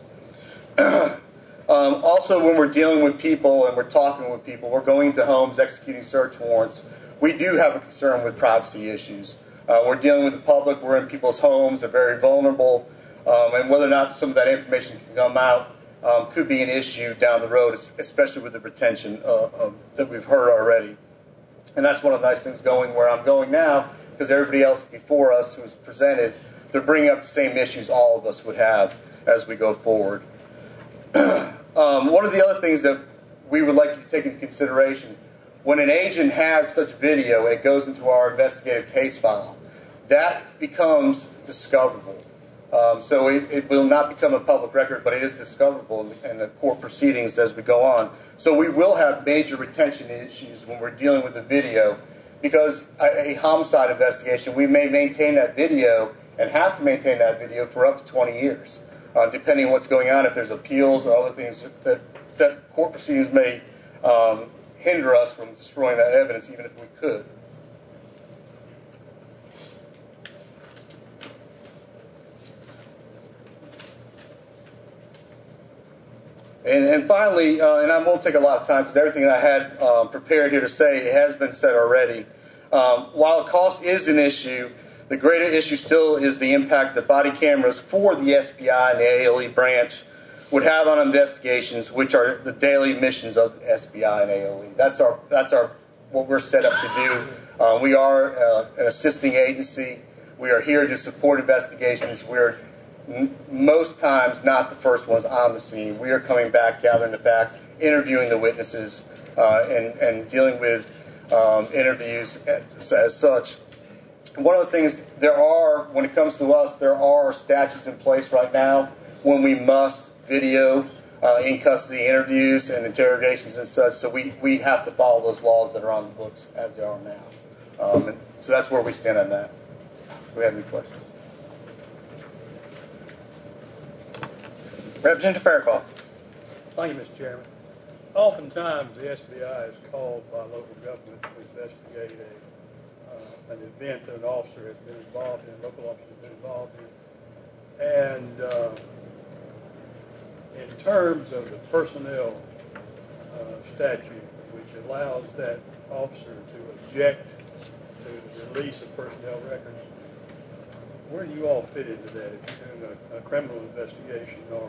Speaker 2: Also, when we're dealing with people and we're talking with people, we're going into homes, executing search warrants, we do have a concern with privacy issues. We're dealing with the public, we're in people's homes, they're very vulnerable, and whether or not some of that information can come out could be an issue down the road, especially with the retention that we've heard already. And that's one of the nice things going where I'm going now, because everybody else before us who's presented, they're bringing up the same issues all of us would have as we go forward. One of the other things that we would like you to take into consideration, when an agent has such video and it goes into our investigative case file, that becomes discoverable. So it will not become a public record, but it is discoverable in the court proceedings as we go on. So we will have major retention issues when we're dealing with the video, because a homicide investigation, we may maintain that video and have to maintain that video for up to 20 years, depending on what's going on, if there's appeals or other things that court proceedings may hinder us from destroying that evidence, even if we could. And finally, and I won't take a lot of time because everything I had prepared here to say has been said already. While cost is an issue, the greater issue still is the impact that body cameras for the SBI and the ALE branch would have on investigations, which are the daily missions of SBI and ALE. That's our what we're set up to do. We are an assisting agency. We are here to support investigations. We're most times not the first ones on the scene. We are coming back, gathering the facts, interviewing the witnesses, and dealing with interviews as such. One of the things when it comes to us, there are statutes in place right now when we must video in custody interviews and interrogations and such. So we have to follow those laws that are on the books as they are now. And so that's where we stand on that. Do we have any questions? Representative Fairclough.
Speaker 3: Thank you, Mr. Chairman. Oftentimes, the SBI is called by local government to investigate an event that an officer has been involved in, local officer has been involved in. And in terms of the personnel statute, which allows that officer to object to the release of personnel records, where do you all fit into that if you're doing a criminal investigation or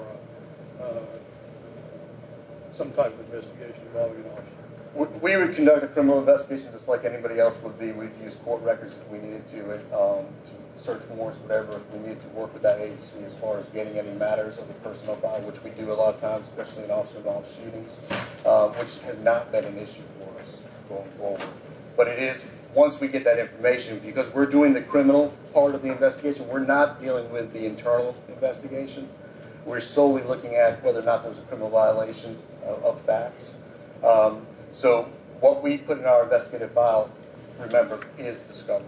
Speaker 3: some type of investigation involving an officer?
Speaker 2: We would conduct a criminal investigation just like anybody else would be. We'd use court records if we needed to search warrants, whatever, if we needed to work with that agency as far as getting any matters of the personnel file, which we do a lot of times, especially in officer-involved shootings, which has not been an issue for us going forward. But it is, once we get that information, because we're doing the criminal part of the investigation, we're not dealing with the internal investigation. We're solely looking at whether or not there's a criminal violation of facts. So what we put in our investigative file, remember, is discovered.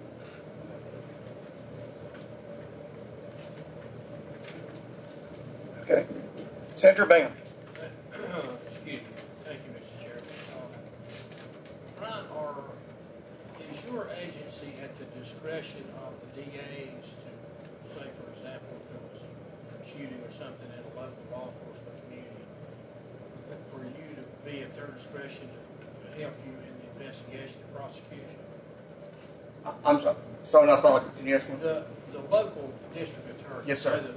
Speaker 2: Okay. Senator Bingham.
Speaker 5: Excuse me. Thank you, Mr. Chairman. Ryan, is your agency at the discretion of the DAs to, say, for example, if there was a shooting or something in a local law enforcement community, for you to be at their discretion to help you in the investigation and prosecution?
Speaker 2: I'm sorry, not following. Can you ask me?
Speaker 5: The local district attorney.
Speaker 2: Yes, sir.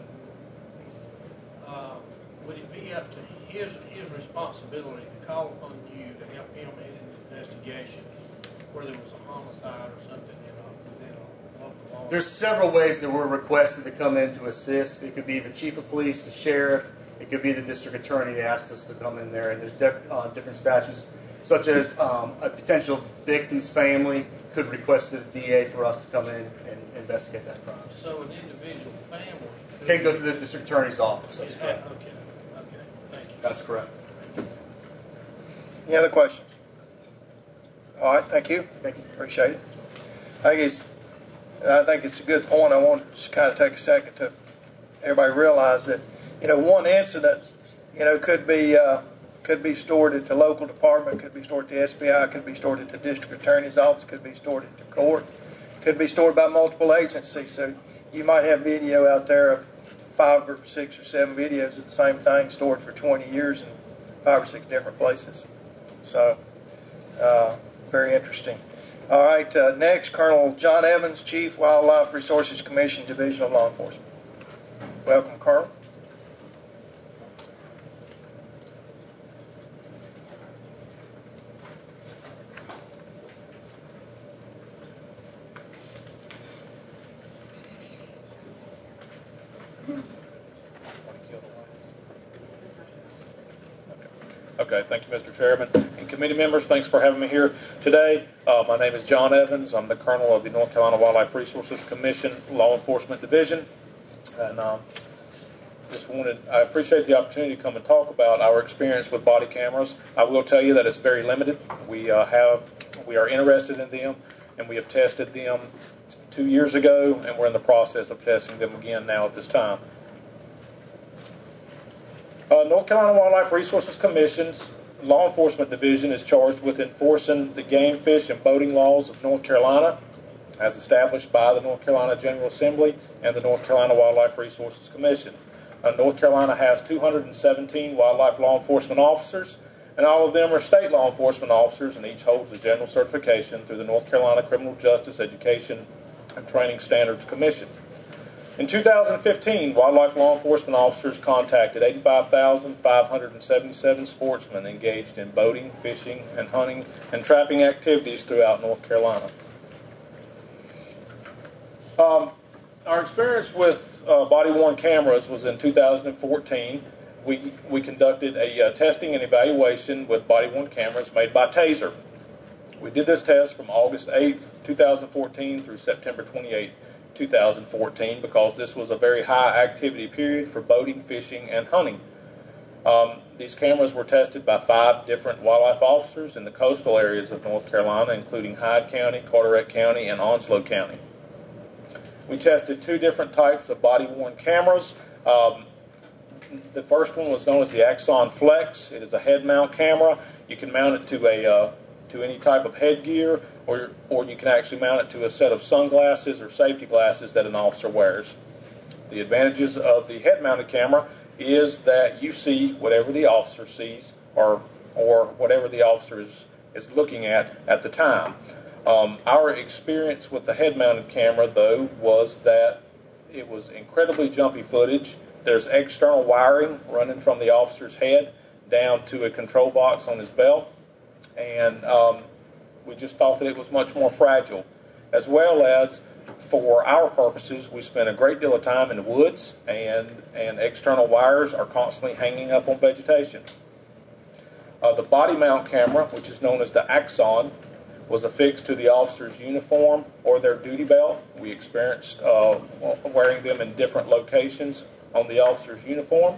Speaker 5: Would it be up to his responsibility to call upon you to help him in an investigation where there was a homicide or something within a local law?
Speaker 2: There's several ways that we're requested to come in to assist. It could be the chief of police, the sheriff. It could be the district attorney that asked us to come in there. And there's different statutes, such as a potential victim's family could request the DA for us to come in and investigate that crime.
Speaker 5: So an individual family
Speaker 2: can go to the district attorney's office. That's correct.
Speaker 5: Okay. Thank you.
Speaker 2: That's correct. Any other questions?
Speaker 12: All right, thank you.
Speaker 2: Thank you.
Speaker 12: Appreciate it. I think it's a good point. I want to just kind of take a second to everybody realize that, one incident, could be stored at the local department, could be stored at the SBI, could be stored at the district attorney's office, could be stored at the court, could be stored by multiple agencies. So you might have video out there of 5 or 6 or 7 videos of the same thing stored for 20 years in 5 or 6 different places. So, very interesting. All right, next, Colonel John Evans, Chief, Wildlife Resources Commission, Division of Law Enforcement. Welcome, Colonel.
Speaker 7: Okay, thank you, Mr. Chairman. And committee members, thanks for having me here today. My name is John Evans. I'm the Colonel of the North Carolina Wildlife Resources Commission Law Enforcement Division. And I appreciate the opportunity to come and talk about our experience with body cameras. I will tell you that it's very limited. We are interested in them, and we have tested them 2 years ago, and we're in the process of testing them again now at this time. North Carolina Wildlife Resources Commissions Law Enforcement Division is charged with enforcing the game, fish, and boating laws of North Carolina as established by the North Carolina General Assembly and the North Carolina Wildlife Resources Commission. North Carolina has 217 wildlife law enforcement officers, and all of them are state law enforcement officers, and each holds a general certification through the North Carolina Criminal Justice Education and Training Standards Commission. In 2015, wildlife law enforcement officers contacted 85,577 sportsmen engaged in boating, fishing, and hunting and trapping activities throughout North Carolina. Our experience with body-worn cameras was in 2014. We conducted a testing and evaluation with body-worn cameras made by Taser. We did this test from August 8th, 2014 through September 28th, 2014 because this was a very high activity period for boating, fishing, and hunting. These cameras were tested by 5 different wildlife officers in the coastal areas of North Carolina, including Hyde County, Carteret County, and Onslow County. We tested 2 different types of body-worn cameras. The first one was known as the Axon Flex. It is a head-mount camera. You can mount it to any type of headgear, or you can actually mount it to a set of sunglasses or safety glasses that an officer wears. The advantages of the head-mounted camera is that you see whatever the officer sees or whatever the officer is looking at the time. Our experience with the head-mounted camera, though, was that it was incredibly jumpy footage. There's external wiring running from the officer's head down to a control box on his belt, and we just thought that it was much more fragile. As well as, for our purposes, we spent a great deal of time in the woods, and external wires are constantly hanging up on vegetation. The body mount camera, which is known as the Axon, was affixed to the officer's uniform or their duty belt. We experienced wearing them in different locations on the officer's uniform.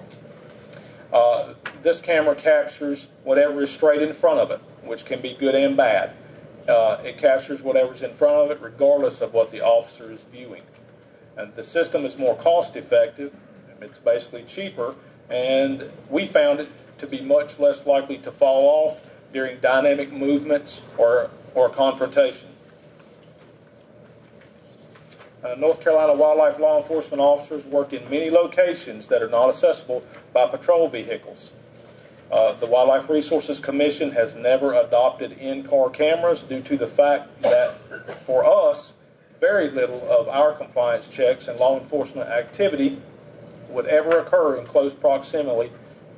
Speaker 7: This camera captures whatever is straight in front of it, which can be good and bad. It captures whatever's in front of it regardless of what the officer is viewing. And the system is more cost effective, it's basically cheaper, and we found it to be much less likely to fall off during dynamic movements or confrontation. North Carolina wildlife law enforcement officers work in many locations that are not accessible by patrol vehicles. The Wildlife Resources Commission has never adopted in-car cameras due to the fact that, for us, very little of our compliance checks and law enforcement activity would ever occur in close proximity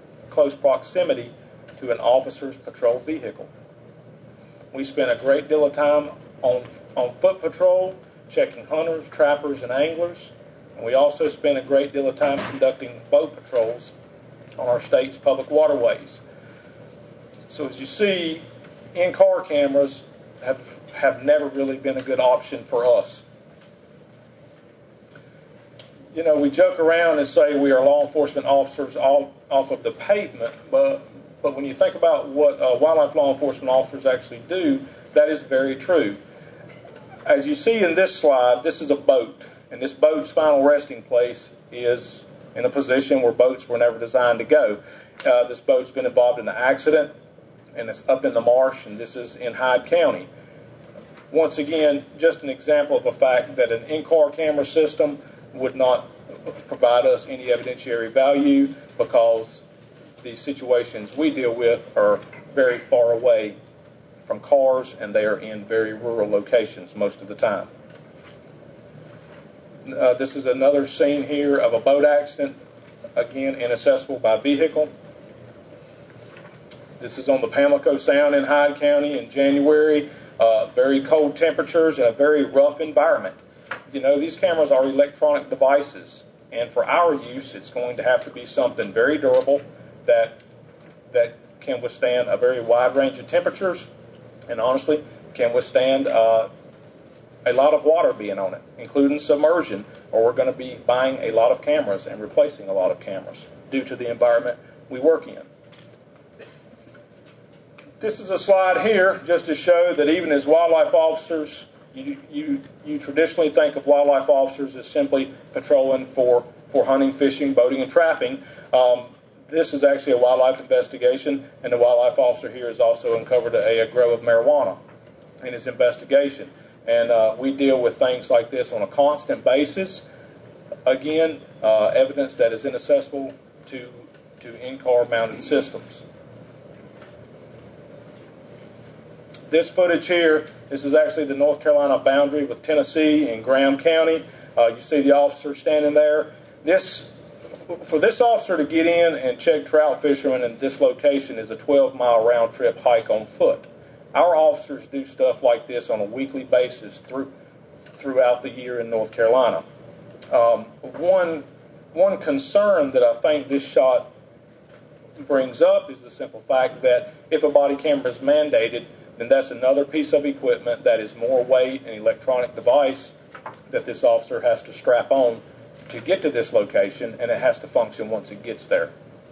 Speaker 7: to an officer's patrol vehicle. We spent a great deal of time on foot patrol, checking hunters, trappers, and anglers. And we also spent a great deal of time conducting boat patrols on our state's public waterways. So as you see, in-car cameras have never really been a good option for us. You know, we joke around and say we are law enforcement officers off of the pavement, but when you think about what wildlife law enforcement officers actually do, that is very true. As you see in this slide, this is a boat, and this boat's final resting place is in a position where boats were never designed to go. This boat's been involved in an accident, and it's up in the marsh, and this is in Hyde County. Once again, just an example of a fact that an in-car camera system would not provide us any evidentiary value because the situations we deal with are very far away from cars, and they are in very rural locations most of the time. This is another scene here of a boat accident, again inaccessible by vehicle. This is on the Pamlico Sound in Hyde County in January. Very cold temperatures and a very rough environment. You know, these cameras are electronic devices, and for our use, it's going to have to be something very durable that can withstand a very wide range of temperatures, and honestly, can withstand a lot of water being on it, including submersion, or we're going to be buying a lot of cameras and replacing a lot of cameras due to the environment we work in. This is a slide here just to show that even as wildlife officers, you traditionally think of wildlife officers as simply patrolling for hunting, fishing, boating, and trapping. This is actually a wildlife investigation, and the wildlife officer here has also uncovered a grow of marijuana in his investigation. And we deal with things like this on a constant basis. Again, evidence that is inaccessible to in-car mounted systems. This footage here, this is actually the North Carolina boundary with Tennessee in Graham County. You see the officer standing there. For this officer to get in and check trout fishermen in this location is a 12-mile round-trip hike on foot. Our officers do stuff like this on a weekly basis throughout the year in North Carolina. One concern that I think this shot brings up is the simple fact that if a body camera is mandated, then that's another piece of equipment that is more weight, an electronic device that this officer has to strap on to get to this location, and it has to function once it gets there.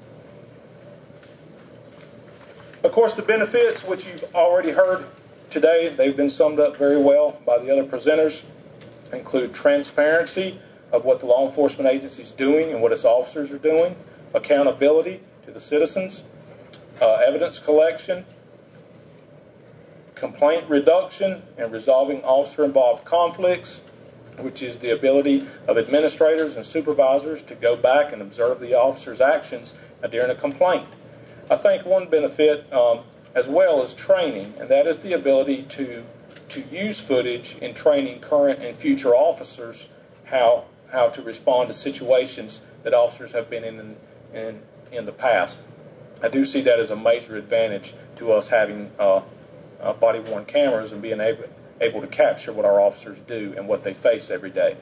Speaker 7: Of course, the benefits, which you've already heard today, they've been summed up very well by the other presenters, include transparency of what the law enforcement agency is doing and what its officers are doing, accountability to the citizens, evidence collection, complaint reduction and resolving officer-involved conflicts, which is the ability of administrators and supervisors to go back and observe the officer's actions during a complaint. I think one benefit as well is training, and that is the ability to use footage in training current and future officers how to respond to situations that officers have been in the past. I do see that as a major advantage to us having body-worn cameras and being able to capture what our officers do and what they face every day.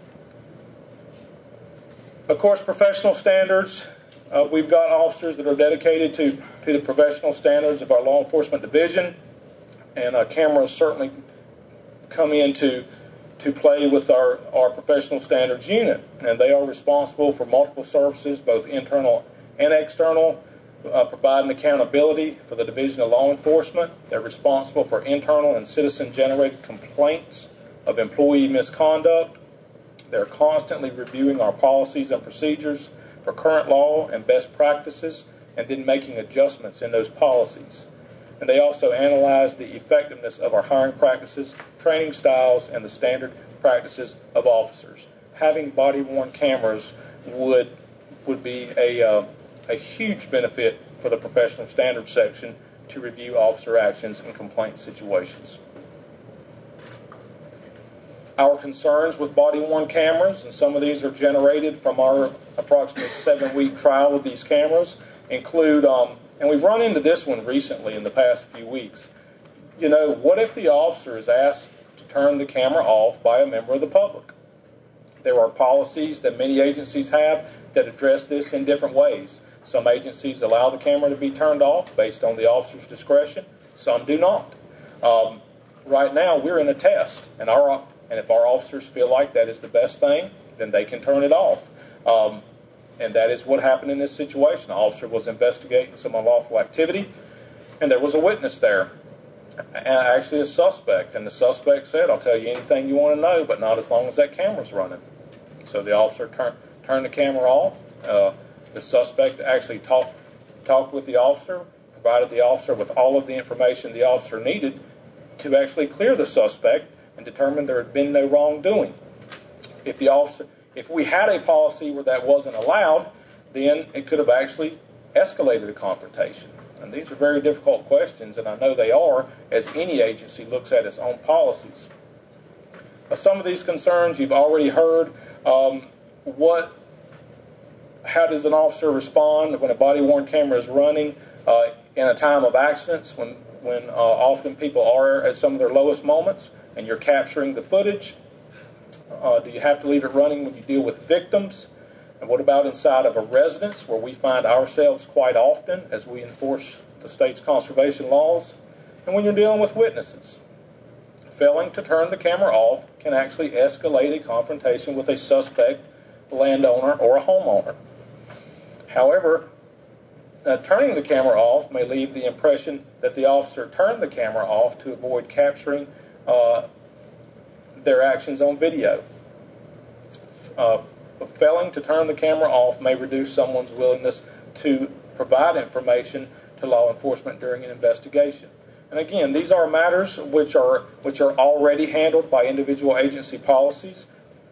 Speaker 7: Of course, professional standards. We've got officers that are dedicated to the professional standards of our law enforcement division, and cameras certainly come into play with our professional standards unit, and they are responsible for multiple services, both internal and external, providing accountability for the Division of Law Enforcement. They're responsible for internal and citizen-generated complaints of employee misconduct. They're constantly reviewing our policies and procedures for current law and best practices, and then making adjustments in those policies. And they also analyze the effectiveness of our hiring practices, training styles, and the standard practices of officers. Having body-worn cameras would be a huge benefit for the professional standards section to review officer actions in complaint situations. Our concerns with body-worn cameras, and some of these are generated from our approximately 7-week trial of these cameras, include, and we've run into this one recently in the past few weeks. You know, what if the officer is asked to turn the camera off by a member of the public? There are policies that many agencies have that address this in different ways. Some agencies allow the camera to be turned off based on the officer's discretion. Some do not. Right now, we're in a test, and if our officers feel like that is the best thing, then they can turn it off. And that is what happened in this situation. The officer was investigating some unlawful activity, and there was a witness there, actually a suspect. And the suspect said, "I'll tell you anything you want to know, but not as long as that camera's running." So the officer turned the camera off. The suspect actually talked with the officer, provided the officer with all of the information the officer needed to actually clear the suspect and determine there had been no wrongdoing. If we had a policy where that wasn't allowed, then it could have actually escalated a confrontation. And these are very difficult questions, and I know they are, as any agency looks at its own policies. Some of these concerns you've already heard. How does an officer respond when a body-worn camera is running in a time of accidents, when often people are at some of their lowest moments, and you're capturing the footage? Do you have to leave it running when you deal with victims? And what about inside of a residence, where we find ourselves quite often as we enforce the state's conservation laws? And when you're dealing with witnesses? Failing to turn the camera off can actually escalate a confrontation with a suspect, a landowner, or a homeowner. However, turning the camera off may leave the impression that the officer turned the camera off to avoid capturing their actions on video. Failing to turn the camera off may reduce someone's willingness
Speaker 13: to provide information to law enforcement during an investigation. And again, these are matters which are already handled by individual agency policies.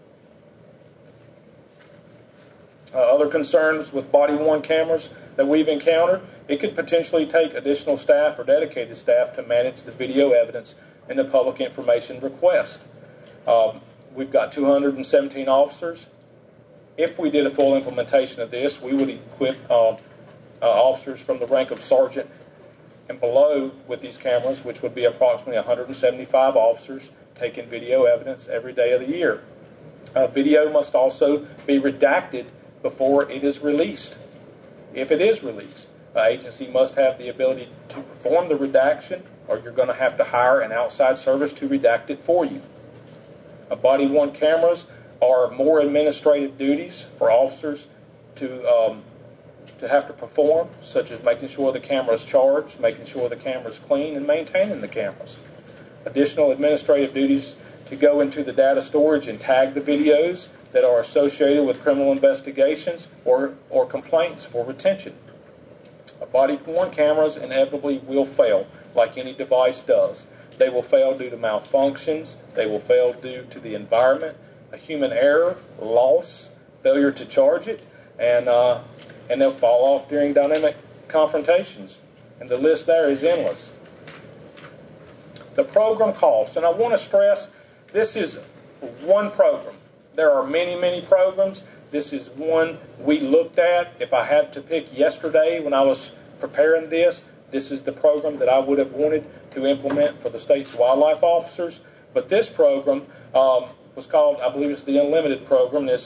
Speaker 13: Other concerns with body-worn cameras that we've encountered, it could potentially take additional staff or dedicated staff to manage the video evidence in the public information request. We've got 217 officers. If we did a full implementation of this, we would equip officers from the rank of sergeant and below with these cameras, which would be approximately 175 officers taking video evidence every day of the year. Video must also be redacted before it is released. If it is released, the agency must have the ability to perform the redaction, or you're going to have to hire an outside service to redact it for you. Body-worn cameras are more administrative duties for officers to have to perform, such as making sure the camera is charged, making sure the camera is clean, and maintaining the cameras. Additional administrative duties to go into the data storage and tag the videos that are associated with criminal investigations or complaints for retention. Body-worn cameras inevitably will fail, like any device does. They will fail due to malfunctions. They will fail due to the environment, a human error, loss, failure to charge it, and they'll fall off during dynamic confrontations. And the list there is endless. The program cost, and I want to stress, this is one program. There are many, many programs. This is one we looked at. If I had to pick yesterday when I was preparing this is the program that I would have wanted to implement for the state's wildlife officers. But this program was called, I believe it's the Unlimited program, and it's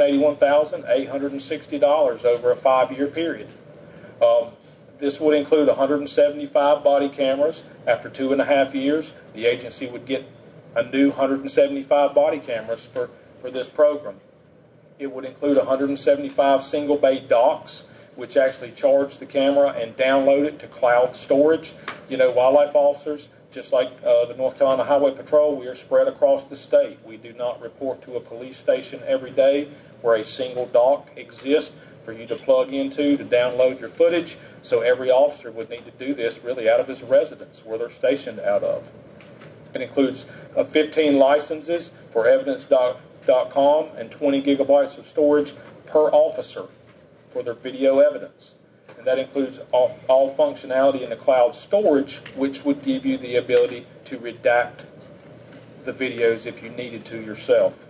Speaker 13: $781,860 over a 5-year period. This would include 175 body cameras. After 2.5 years, the agency would get a new 175 body cameras for this program. It would include 175 single bay docks, which actually charge the camera and download it to cloud storage. You know, wildlife officers, just like the North Carolina Highway Patrol, we are spread across the state. We do not report to a police station every day where a single dock exists for you to plug into to download your footage. So every officer would need to do this really out of his residence where they're stationed out of. It includes 15 licenses for evidence.com and 20 gigabytes of storage per officer for their video evidence. And that includes all functionality in the cloud storage, which would give you the ability to redact the videos if you needed to yourself.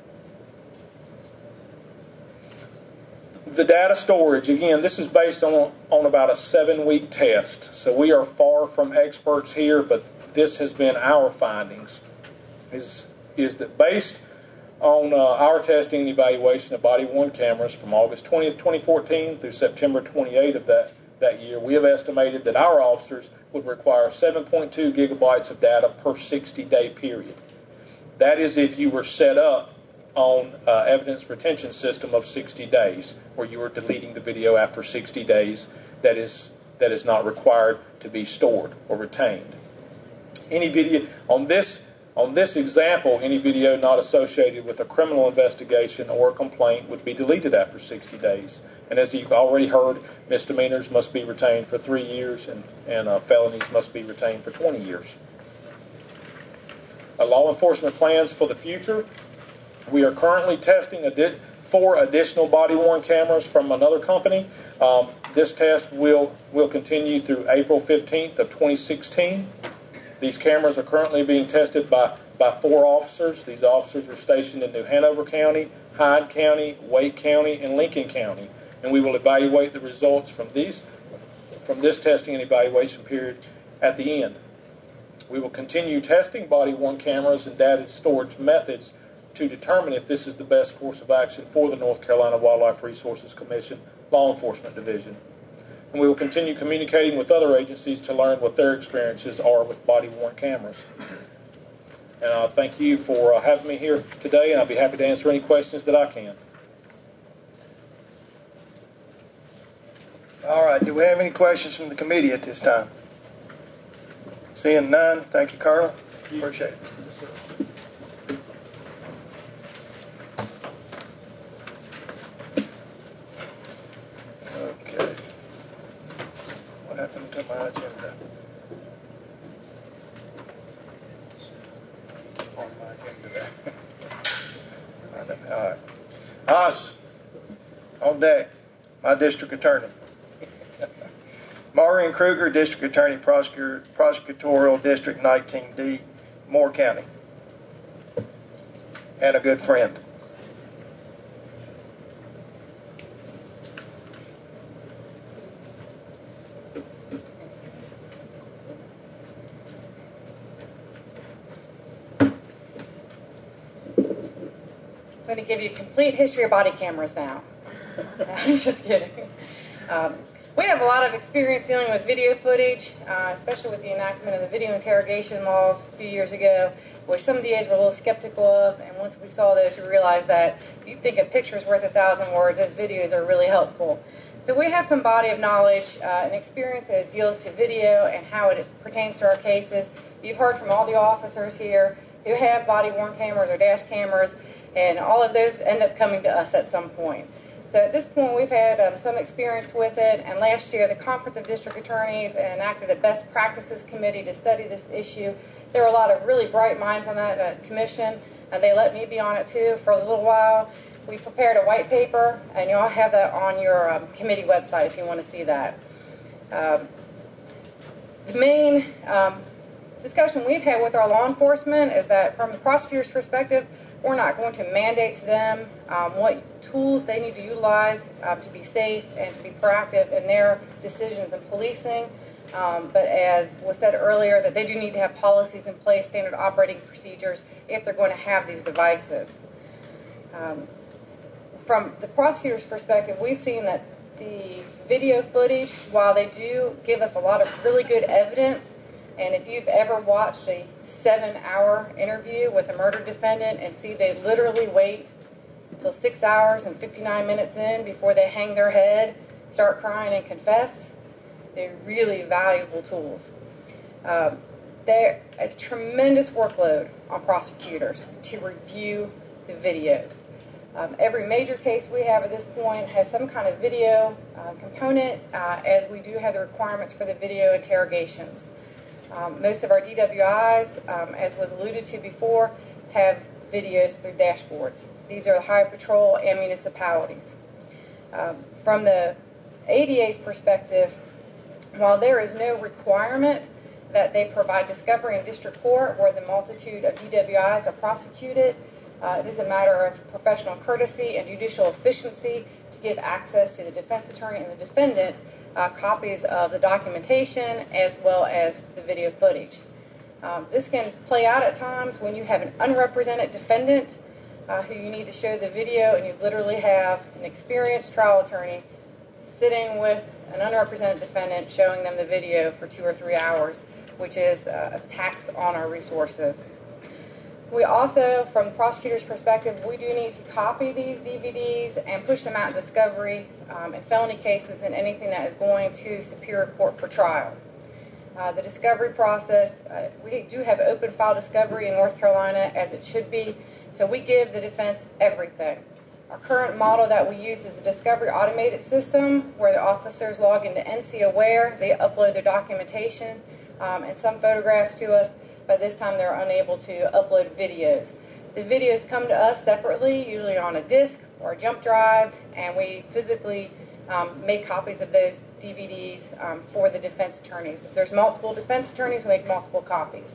Speaker 13: The data storage, again, this is based on about a 7-week test. So we are far from experts here, but this has been our findings, is that based on our testing and evaluation of body-worn cameras from August 20th, 2014 through September 28th of that year, we have estimated that our officers would require 7.2 gigabytes of data per 60-day period. That is if you were set up on evidence retention system of 60 days, where you are deleting the video after 60 days that is not required to be stored or retained. Any video on this example, any video not associated with a criminal investigation or a complaint would be deleted after 60 days. And as you've already heard, misdemeanors must be retained for 3 years and felonies must be retained for 20 years. Law enforcement plans for the future. We are currently testing 4 additional body-worn cameras from another company. This test will continue through April 15th of 2016. These cameras are currently being tested by 4 officers. These officers are stationed in New Hanover County, Hyde County, Wake County, and Lincoln County. And we will evaluate the results from this testing and evaluation period at the end. We will continue testing body-worn cameras and data storage methods to determine if this is the best course of action for the North Carolina Wildlife Resources Commission Law Enforcement Division. And we will continue communicating with other agencies to learn what their experiences are with body-worn cameras. And I thank you for having me here today, and I'll be happy to answer any questions that I can.
Speaker 2: All right, do we have any questions from the committee at this time? Seeing none, thank you, Carla. Appreciate it. Okay. Haas, on deck, my district attorney. Maureen Kruger, District Attorney, Prosecutorial District 19D, Moore County, and a good friend.
Speaker 14: I'm going to give you a complete history of body cameras now. I'm just kidding. We have a lot of experience dealing with video footage, especially with the enactment of the video interrogation laws a few years ago, which some DAs were a little skeptical of, and once we saw those, we realized that if you think a picture is worth 1,000 words, those videos are really helpful. So we have some body of knowledge and experience that deals to video and how it pertains to our cases. You've heard from all the officers here who have body-worn cameras or dash cameras, and all of those end up coming to us at some point. So at this point, we've had some experience with it, and last year the Conference of District Attorneys enacted a best practices committee to study this issue. There were a lot of really bright minds on that commission, and they let me be on it too for a little while. We prepared a white paper, and you'll have that on your committee website if you want to see that. The main discussion we've had with our law enforcement is that from the prosecutor's perspective, we're not going to mandate to them what tools they need to utilize to be safe and to be proactive in their decisions in policing. But as was said earlier, that they do need to have policies in place, standard operating procedures, if they're going to have these devices. From the prosecutor's perspective, we've seen that the video footage, while they do give us a lot of really good evidence, and if you've ever watched a 7-hour interview with a murder defendant and see they literally wait until 6 hours and 59 minutes in before they hang their head, start crying and confess, they're really valuable tools. They're a tremendous workload on prosecutors to review the videos. Every major case we have at this point has some kind of video component, as we do have the requirements for the video interrogations. Most of our DWIs, as was alluded to before, have videos through dashboards. These are the Highway Patrol and municipalities. From the ADA's perspective, while there is no requirement that they provide discovery in district court where the multitude of DWIs are prosecuted, it is a matter of professional courtesy and judicial efficiency to give access to the defense attorney and the defendant copies of the documentation as well as the video footage. This can play out at times when you have an unrepresented defendant who you need to show the video, and you literally have an experienced trial attorney sitting with an unrepresented defendant showing them the video for 2 or 3 hours, which is a tax on our resources. We also, from the prosecutor's perspective, we do need to copy these DVDs and push them out in discovery in felony cases and anything that is going to Superior Court for trial. The discovery process, we do have open file discovery in North Carolina, as it should be, so we give the defense everything. Our current model that we use is a discovery automated system where the officers log into NC Aware, they upload their documentation and some photographs to us. By this time, they're unable to upload videos. The videos come to us separately, usually on a disc or a jump drive, and we physically make copies of those DVDs for the defense attorneys. If there's multiple defense attorneys, we make multiple copies.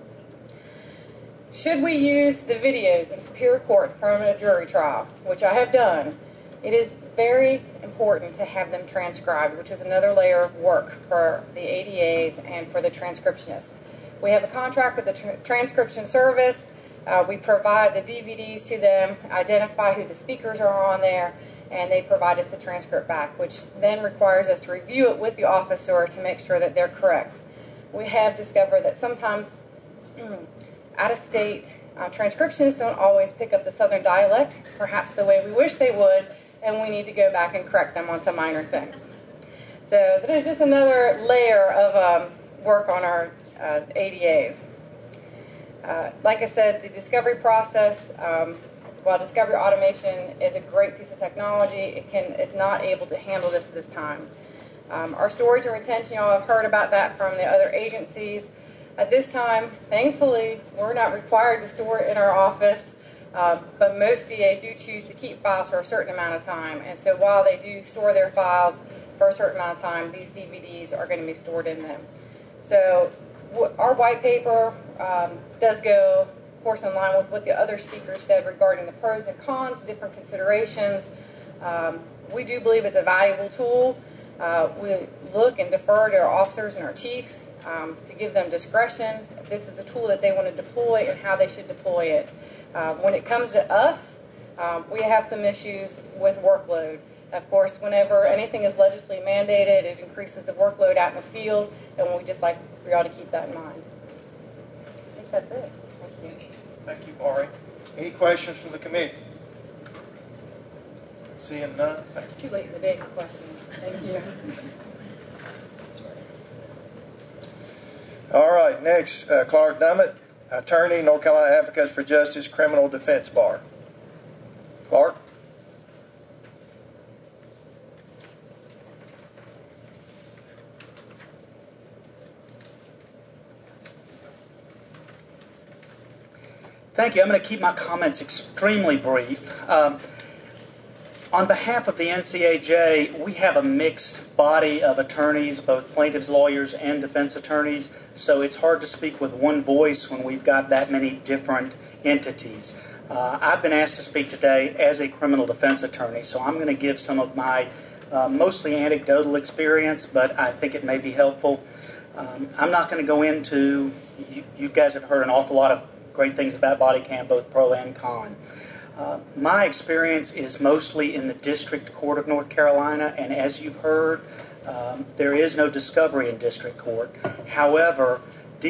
Speaker 14: Should we use the videos in Superior Court from a jury trial, which I have done, it is very important to have them transcribed, which is another layer of work for the ADAs and for the transcriptionists. We have a contract with the transcription service. We provide the DVDs to them, identify who the speakers are on there, and they provide us the transcript back, which then requires us to review it with the officer to make sure that they're correct. We have discovered that sometimes out-of-state transcriptionists don't always pick up the Southern dialect, perhaps the way we wish they would, and we need to go back and correct them on some minor things. So that is just another layer of work on our ADAs. Like I said, the discovery process, while discovery automation is a great piece of technology, it's not able to handle this at this time. Our storage and retention, y'all have heard about that from the other agencies. At this time, thankfully, we're not required to store it in our office. But most DAs do choose to keep files for a certain amount of time. And so while they do store their files for a certain amount of time, these DVDs are going to be stored in them. So our white paper does go, of course, in line with what the other speakers said regarding the pros and cons, different considerations. We do believe it's a valuable tool. We look and defer to our officers and our chiefs to give them discretion if this is a tool that they want to deploy and how they should deploy it. When it comes to us, we have some issues with workload. Of course, whenever anything is legislatively mandated, it increases the workload out in the field, and we just like for y'all to keep that in mind. I think that's it. Thank you.
Speaker 2: Thank you, Maury. Any questions from the committee? Seeing none, thank you.
Speaker 14: Too late in the day for questions. Thank you.
Speaker 2: All right, next, Clark Dummett, attorney, North Carolina Advocates for Justice, Criminal Defense Bar. Clark?
Speaker 15: Thank you. I'm going to keep my comments extremely brief. On behalf of the NCAJ, we have a mixed body of attorneys, both plaintiffs, lawyers, and defense attorneys, so it's hard to speak with one voice when we've got that many different entities. I've been asked to speak today as a criminal defense attorney, so I'm going to give some of my mostly anecdotal experience, but I think it may be helpful. I'm not going to go into, you guys have heard an awful lot of great things about body cam, both pro and con. My experience is mostly in the District Court of North Carolina, and as you've heard, there is no discovery in District Court. However,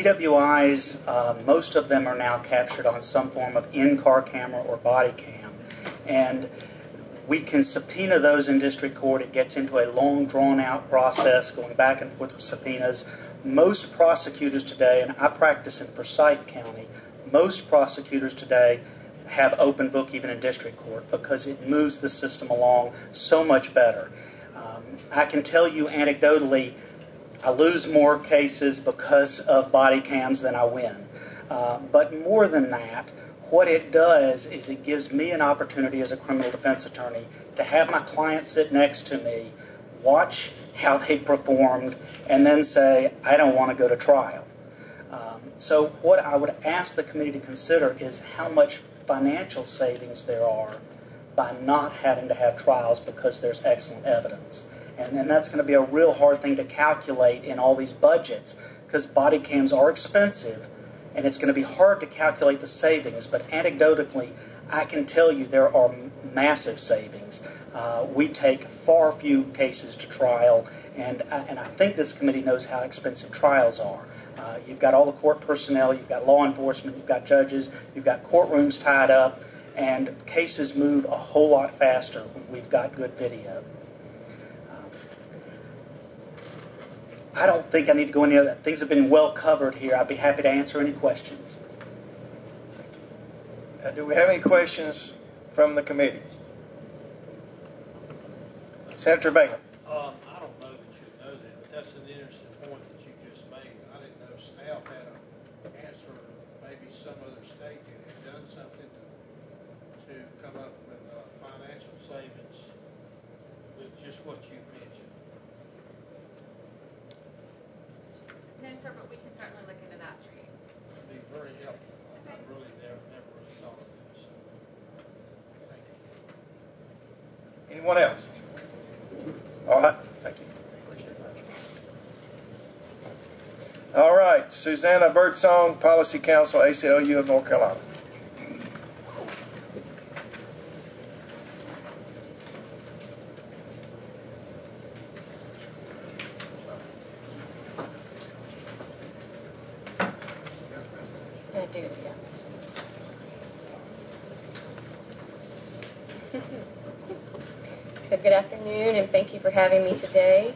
Speaker 15: DWIs, most of them are now captured on some form of in-car camera or body cam. And we can subpoena those in District Court. It gets into a long, drawn-out process, going back and forth with subpoenas. Most prosecutors today, and I practice in Forsyth County, most prosecutors today have open book even in district court because it moves the system along so much better. I can tell you anecdotally, I lose more cases because of body cams than I win. But more than that, what it does is it gives me an opportunity as a criminal defense attorney to have my client sit next to me, watch how they performed, and then say, I don't want to go to trial. So what I would ask the committee to consider is how much financial savings there are by not having to have trials because there's excellent evidence. And then that's going to be a real hard thing to calculate in all these budgets because body cams are expensive and it's going to be hard to calculate the savings. But anecdotally, I can tell you there are massive savings. We take far few cases to trial, and I think this committee knows how expensive trials are. You've got all the court personnel, you've got law enforcement, you've got judges, you've got courtrooms tied up, and cases move a whole lot faster when we've got good video. I don't think I need to go into that. Things have been well covered here. I'd be happy to answer any questions.
Speaker 2: Do we have any questions from the committee? Senator Bingham.
Speaker 5: I don't know that you know that, but that's an interesting point that you just made. I didn't know staff had an answer. Maybe some other state that had done something to come up with financial savings with just what you mentioned.
Speaker 10: No, sir, but we can certainly look into that for you.
Speaker 5: It'd be very helpful. I really never really thought of this. So, thank you.
Speaker 2: Anyone else? All right, thank you. All right, Susanna Birdsong, Policy Council, ACLU of North Carolina.
Speaker 14: So good afternoon, and thank you for having me today.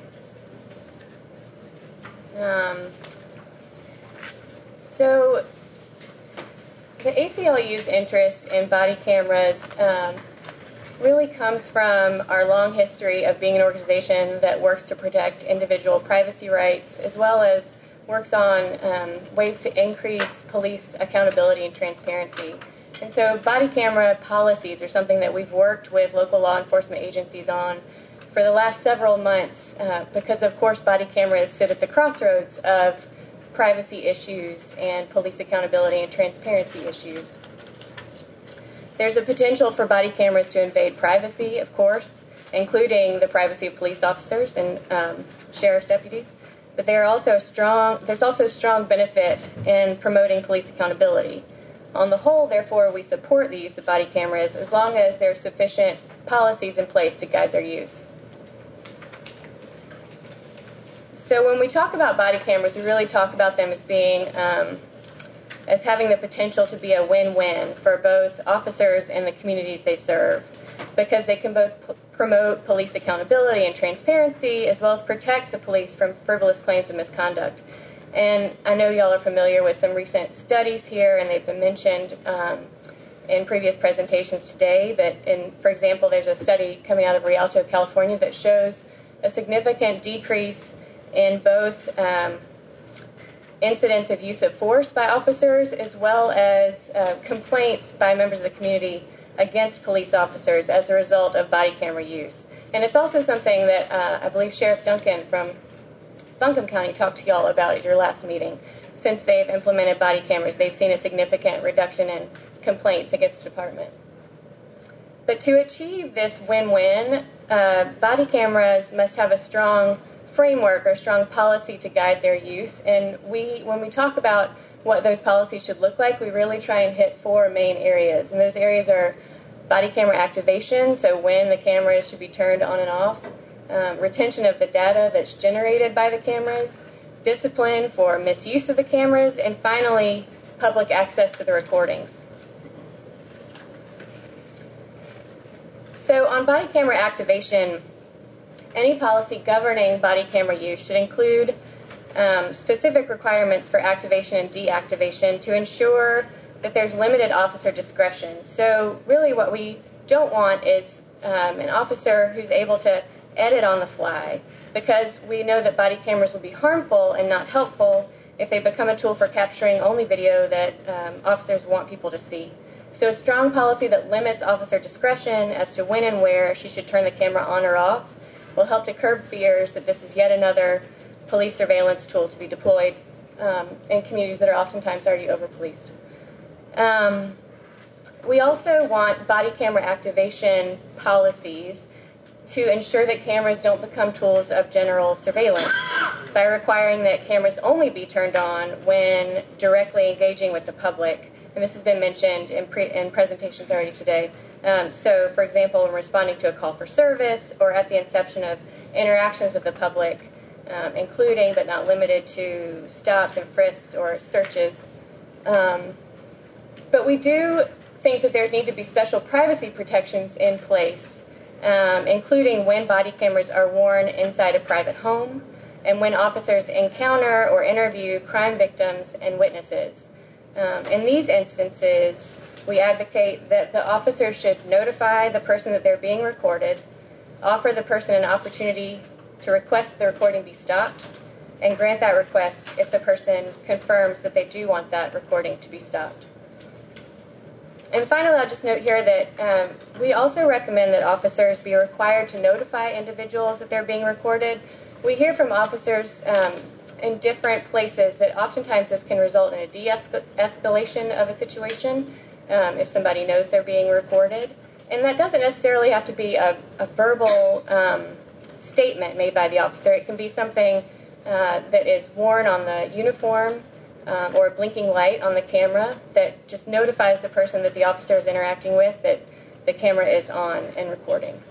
Speaker 14: So the ACLU's interest in body cameras really comes from our long history of being an organization that works to protect individual privacy rights, as well as works on ways to increase police accountability and transparency. And so body camera policies are something that we've worked with local law enforcement agencies on for the last several months because, of course, body cameras sit at the crossroads of privacy issues and police accountability and transparency issues. There's a potential for body cameras to invade privacy, of course, including the privacy of police officers and sheriff's deputies. But there's also strong benefit in promoting police accountability. On the whole, therefore, we support the use of body cameras as long as there are sufficient policies in place to guide their use. So when we talk about body cameras, we really talk about them as being, as having the potential to be a win-win for both officers and the communities they serve, because they can both promote police accountability and transparency, as well as protect the police from frivolous claims of misconduct. And I know y'all are familiar with some recent studies here, and they've been mentioned in previous presentations today. But, for example, there's a study coming out of Rialto, California, that shows a significant decrease in both incidents of use of force by officers, as well as complaints by members of the community against police officers as a result of body camera use. And it's also something that I believe Sheriff Duncan from Buncombe County talked to y'all about at your last meeting. Since they've implemented body cameras, they've seen a significant reduction in complaints against the department. But to achieve this win-win, body cameras must have a strong framework or strong policy to guide their use. And when we talk about what those policies should look like, we really try and hit 4 main areas. And those areas are body camera activation, so when the cameras should be turned on and off, retention of the data that's generated by the cameras, discipline for misuse of the cameras, and finally, public access to the recordings. So on body camera activation, any policy governing body camera use should include specific requirements for activation and deactivation to ensure that there's limited officer discretion. So really what we don't want is an officer who's able to edit on the fly, because we know that body cameras will be harmful and not helpful if they become a tool for capturing only video that officers want people to see. So a strong policy that limits officer discretion as to when and where she should turn the camera on or off will help to curb fears that this is yet another police surveillance tool to be deployed in communities that are oftentimes already over-policed. We also want body camera activation policies to ensure that cameras don't become tools of general surveillance by requiring that cameras only be turned on when directly engaging with the public. And this has been mentioned in presentations already today. So, for example, when responding to a call for service or at the inception of interactions with the public, including but not limited to stops and frisks or searches. But we do think that there need to be special privacy protections in place, including when body cameras are worn inside a private home and when officers encounter or interview crime victims and witnesses. In these instances, we advocate that the officer should notify the person that they're being recorded, offer the person an opportunity to request the recording be stopped, and grant that request if the person confirms that they do want that recording to be stopped. And finally, I'll just note here that we also recommend that officers be required to notify individuals that they're being recorded. We hear from officers in different places that oftentimes this can result in a de-escalation of a situation if somebody knows they're being recorded. And that doesn't necessarily have to be a verbal statement made by the officer. It can be something that is worn on the uniform or a blinking light on the camera that just notifies the person that the officer is interacting with that the camera is on and recording.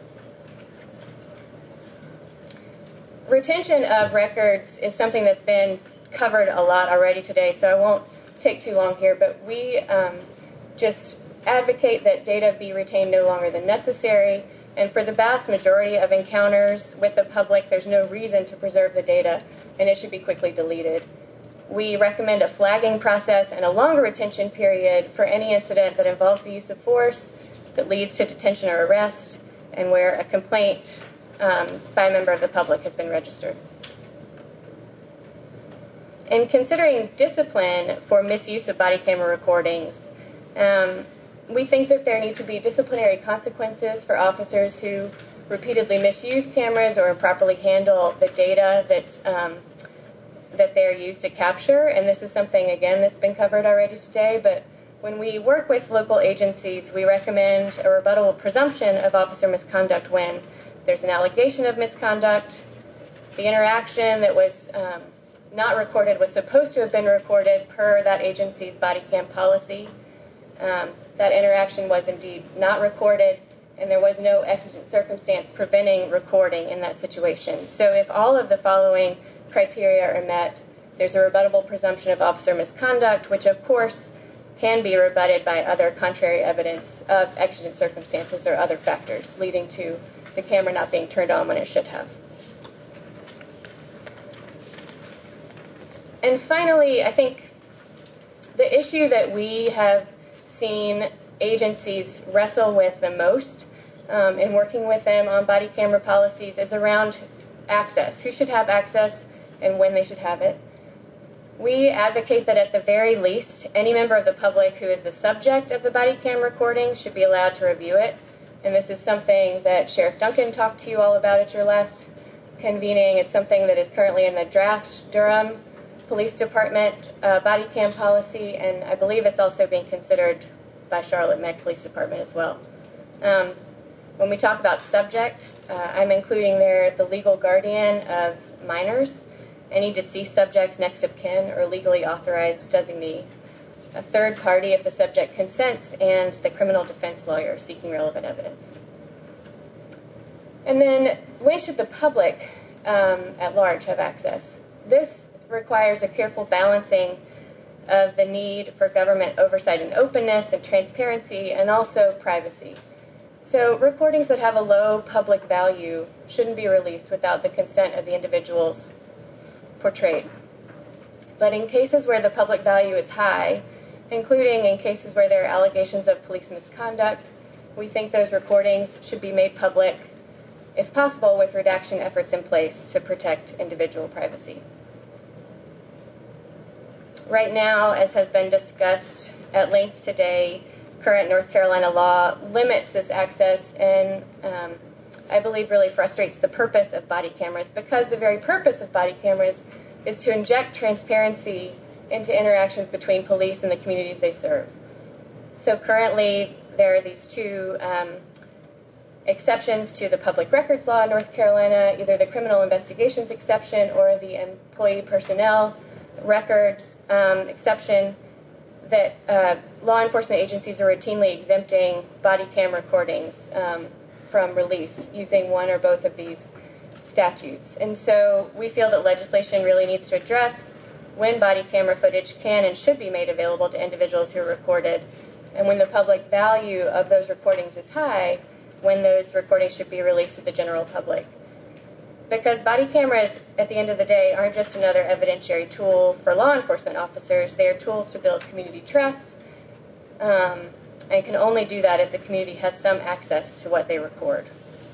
Speaker 14: Retention of records is something that's been covered a lot already today, so I won't take too long here, but we just advocate that data be retained no longer than necessary, and for the vast majority of encounters with the public, there's no reason to preserve the data, and it should be quickly deleted. We recommend a flagging process and a longer retention period for any incident that involves the use of force, that leads to detention or arrest, and where a complaint by a member of the public has been registered. In considering discipline for misuse of body camera recordings, We think that there need to be disciplinary consequences for officers who repeatedly misuse cameras or improperly handle the data that they're used to capture. And this is something, again, that's been covered already today. But when we work with local agencies, we recommend a rebuttable presumption of officer misconduct when there's an allegation of misconduct, the interaction that was not recorded was supposed to have been recorded per that agency's body cam policy. That interaction was indeed not recorded, and there was no exigent circumstance preventing recording in that situation. So if all of the following criteria are met, there's a rebuttable presumption of officer misconduct, which of course can be rebutted by other contrary evidence of exigent circumstances or other factors leading to the camera not being turned on when it should have. And finally, I think the issue that we have seen agencies wrestle with the most in working with them on body camera policies is around access. Who should have access and when they should have it. We advocate that at the very least, any member of the public who is the subject of the body cam recording should be allowed to review it. And this is something that Sheriff Duncan talked to you all about at your last convening. It's something that is currently in the draft Durham Police Department body cam policy, and I believe it's also being considered by Charlotte Meck Police Department as well. When we talk about subject, I'm including there the legal guardian of minors, any deceased subjects, next of kin, or legally authorized designee, a third party if the subject consents, and the criminal defense lawyer seeking relevant evidence. And then, when should the public at large have access? This requires a careful balancing of the need for government oversight and openness and transparency, and also privacy. So recordings that have a low public value shouldn't be released without the consent of the individuals portrayed. But in cases where the public value is high, including in cases where there are allegations of police misconduct, we think those recordings should be made public, if possible, with redaction efforts in place to protect individual privacy. Right now, as has been discussed at length today, current North Carolina law limits this access and I believe really frustrates the purpose of body cameras, because the very purpose of body cameras is to inject transparency into interactions between police and the communities they serve. So currently there are these two exceptions to the public records law in North Carolina, either the criminal investigations exception or the employee personnel records exception, that law enforcement agencies are routinely exempting body cam recordings from release using one or both of these statutes. And so we feel that legislation really needs to address when body camera footage can and should be made available to individuals who are recorded, and when the public value of those recordings is high, when those recordings should be released to the general public. Because body cameras, at the end of the day, aren't just another evidentiary tool for law enforcement officers. They are tools to build community trust, and can only do that if the community has some access to what they record.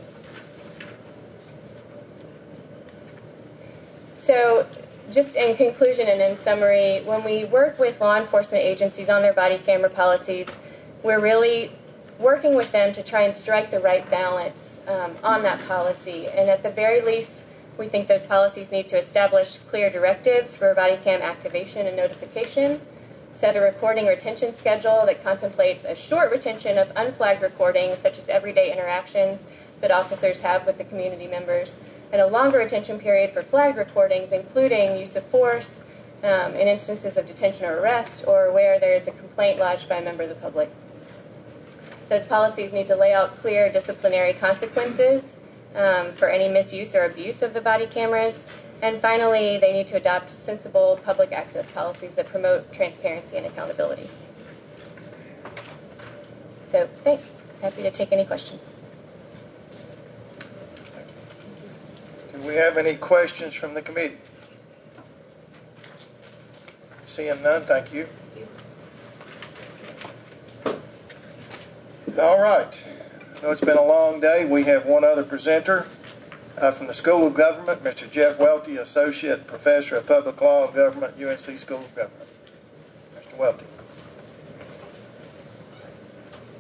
Speaker 14: So, just in conclusion and in summary, when we work with law enforcement agencies on their body camera policies, we're really working with them to try and strike the right balance on that policy. And at the very least, we think those policies need to establish clear directives for body cam activation and notification, set a recording retention schedule that contemplates a short retention of unflagged recordings, such as everyday interactions that officers have with the community members, and a longer retention period for flagged recordings, including use of force in instances of detention or arrest, or where there is a complaint lodged by a member of the public. Those policies need to lay out clear disciplinary consequences for any misuse or abuse of the body cameras. And finally, they need to adopt sensible public access policies that promote transparency and accountability. So, thanks. Happy to take any questions.
Speaker 2: Do we have any questions from the committee? Seeing none, thank you. All right. I know it's been a long day. We have one other presenter from the School of Government, Mr. Jeff Welty, Associate Professor of Public Law and Government, UNC School of Government. Mr. Welty.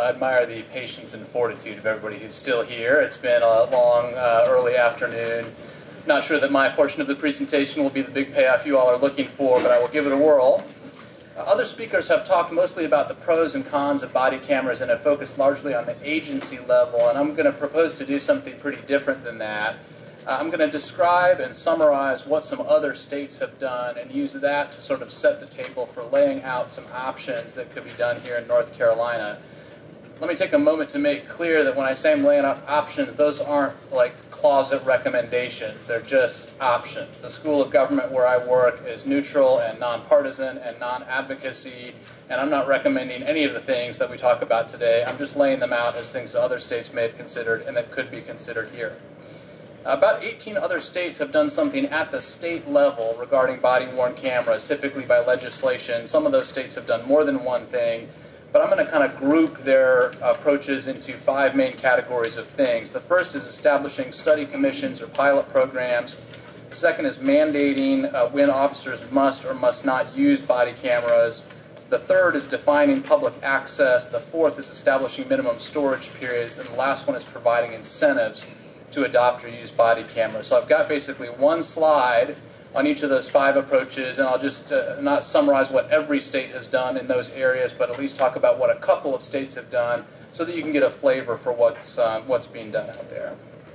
Speaker 16: admire the patience and fortitude of everybody who's still here. It's been a long, early afternoon. Not sure that my portion of the presentation will be the big payoff you all are looking for, but I will give it a whirl. Other speakers have talked mostly about the pros and cons of body cameras and have focused largely on the agency level, and I'm going to propose to do something pretty different than that. I'm going to describe and summarize what some other states have done and use that to sort of set the table for laying out some options that could be done here in North Carolina. Let me take a moment to make clear that when I say I'm laying out options, those aren't like closet recommendations. They're just options. The School of Government where I work is neutral and nonpartisan and non-advocacy, and I'm not recommending any of the things that we talk about today. I'm just laying them out as things that other states may have considered and that could be considered here. About 18 other states have done something at the state level regarding body-worn cameras, typically by legislation. Some of those states have done more than one thing. But I'm going to kind of group their approaches into 5 main categories of things. The first is establishing study commissions or pilot programs. The second is mandating when officers must or must not use body cameras. The third is defining public access. The fourth is establishing minimum storage periods. And the last one is providing incentives to adopt or use body cameras. So I've got basically one slide on each of those 5 approaches, and I'll just not summarize what every state has done in those areas, but at least talk about what a couple of states have done so that you can get a flavor for what's being done out there.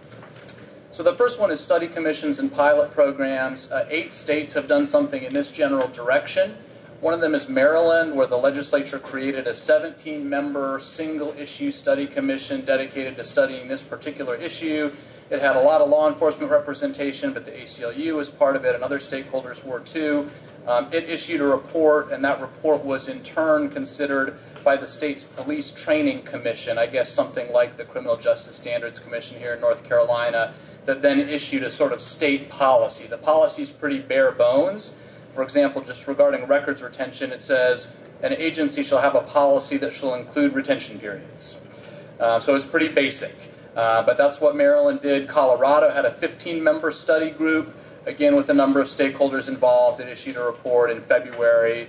Speaker 16: So the first one is study commissions and pilot programs. 8 states have done something in this general direction. One of them is Maryland, where the legislature created a 17-member single-issue study commission dedicated to studying this particular issue. It had a lot of law enforcement representation, but the ACLU was part of it, and other stakeholders were too. It issued a report, and that report was in turn considered by the state's police training commission, I guess something like the Criminal Justice Standards Commission here in North Carolina, that then issued a sort of state policy. The policy is pretty bare bones. For example, just regarding records retention, it says an agency shall have a policy that shall include retention periods. So it's pretty basic. But that's what Maryland did. Colorado had a 15-member study group, again with a number of stakeholders involved. It issued a report in February.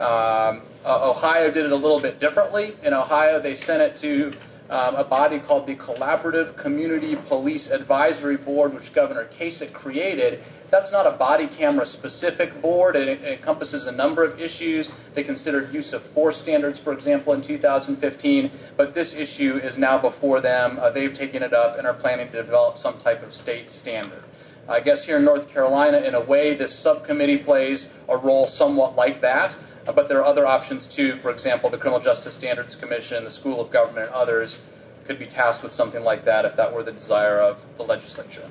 Speaker 16: Ohio did it a little bit differently. In Ohio, they sent it to a body called the Collaborative Community Police Advisory Board, which Governor Kasich created. That's not a body camera specific board. It encompasses a number of issues. They considered use of force standards, for example, in 2015, but this issue is now before them. They've taken it up and are planning to develop some type of state standard. I guess here in North Carolina, in a way, this subcommittee plays a role somewhat like that, but there are other options too. For example, the Criminal Justice Standards Commission, the School of Government, and others could be tasked with something like that if that were the desire of the legislature.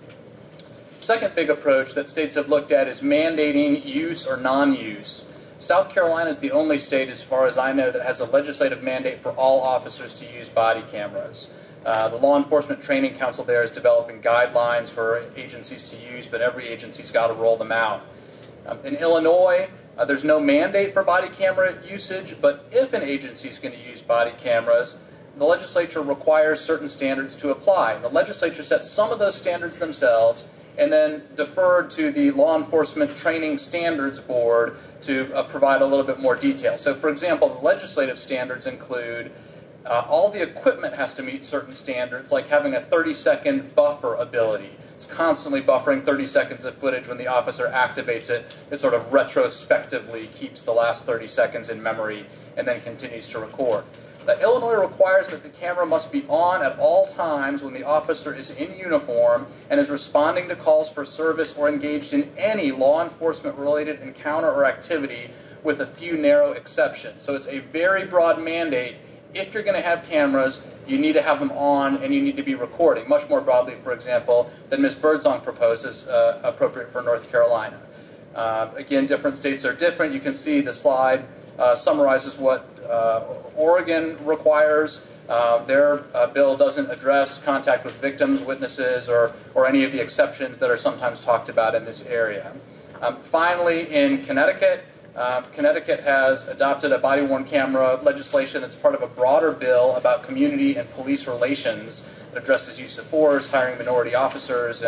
Speaker 16: Second big approach that states have looked at is mandating use or non-use. South Carolina is the only state, as far as I know, that has a legislative mandate for all officers to use body cameras. The Law Enforcement Training Council there is developing guidelines for agencies to use, but every agency's got to roll them out. In Illinois, there's no mandate for body camera usage, but if an agency is going to use body cameras, the legislature requires certain standards to apply. The legislature sets some of those standards themselves and then deferred to the Law Enforcement Training Standards Board to provide a little bit more detail. So, for example, the legislative standards include all the equipment has to meet certain standards, like having a 30-second buffer ability. It's constantly buffering 30 seconds of footage. When the officer activates it, it sort of retrospectively keeps the last 30 seconds in memory and then continues to record. Illinois requires that the camera must be on at all times when the officer is in uniform and is responding to calls for service or engaged in any law enforcement-related encounter or activity, with a few narrow exceptions. So it's a very broad mandate. If you're going to have cameras, you need to have them on and you need to be recording, much more broadly, for example, than Ms. Birdsong proposes, appropriate for North Carolina. Again, different states are different. You can see the slide summarizes what Oregon requires. Their bill doesn't address contact with victims, witnesses, or any of the exceptions that are sometimes talked about in this area. Finally, in Connecticut, Connecticut has adopted a body-worn camera legislation that's part of a broader bill about community and police relations that addresses use of force, hiring minority officers, and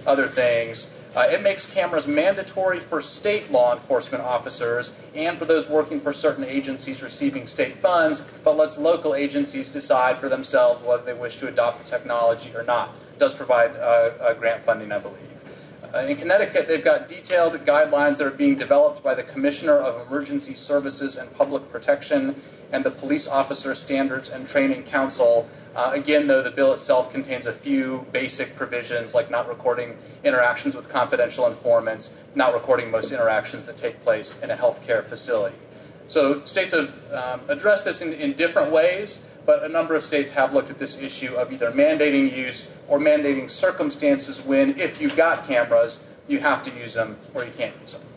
Speaker 16: other things. It makes cameras mandatory for state law enforcement officers and for those working for certain agencies receiving state funds, but lets local agencies decide for themselves whether they wish to adopt the technology or not. It does provide grant funding, I believe. In Connecticut, they've got detailed guidelines that are being developed by the Commissioner of Emergency Services and Public Protection and the Police Officer Standards and Training Council. Again, though, the bill itself contains a few basic provisions, like not recording interactions with confidential informants, not recording most interactions that take place in a healthcare facility. So states have addressed this in different ways, but a number of states have looked at this issue of either mandating use or mandating circumstances when, if you've got cameras, you have to use them or you can't use them.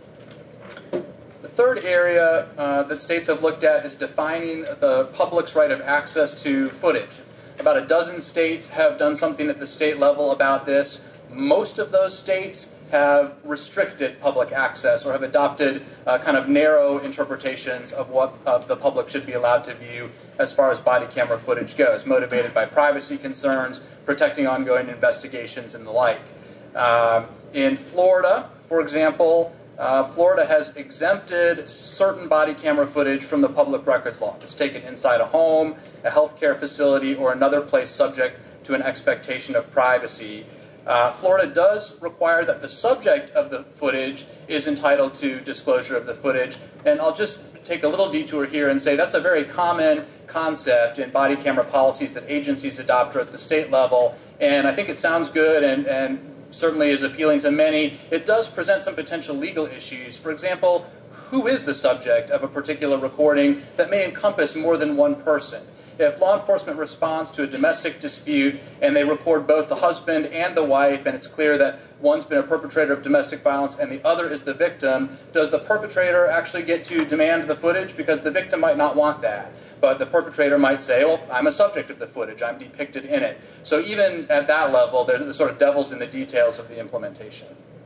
Speaker 16: The third area that states have looked at is defining the public's right of access to footage. About a dozen states have done something at the state level about this. Most of those states have restricted public access or have adopted kind of narrow interpretations of what the public should be allowed to view as far as body camera footage goes, motivated by privacy concerns, protecting ongoing investigations, and the like. In Florida, for example, Florida has exempted certain body camera footage from the public records law. It's taken inside a home, a healthcare facility, or another place subject to an expectation of privacy. Florida does require that the subject of the footage is entitled to disclosure of the footage. And I'll just take a little detour here and say that's a very common concept in body camera policies that agencies adopt at the state level. And I think it sounds good and certainly is appealing to many. It does present some potential legal issues. For example, who is the subject of a particular recording that may encompass more than one person? If law enforcement responds to a domestic dispute and they record both the husband and the wife, and it's clear that one's been a perpetrator of domestic violence and the other is the victim, does the perpetrator actually get to demand the footage? Because the victim might not want that. But the perpetrator might say, well, I'm a subject of the footage. I'm depicted in it. So even at that level, there's the sort of devil's in the details of the implementation.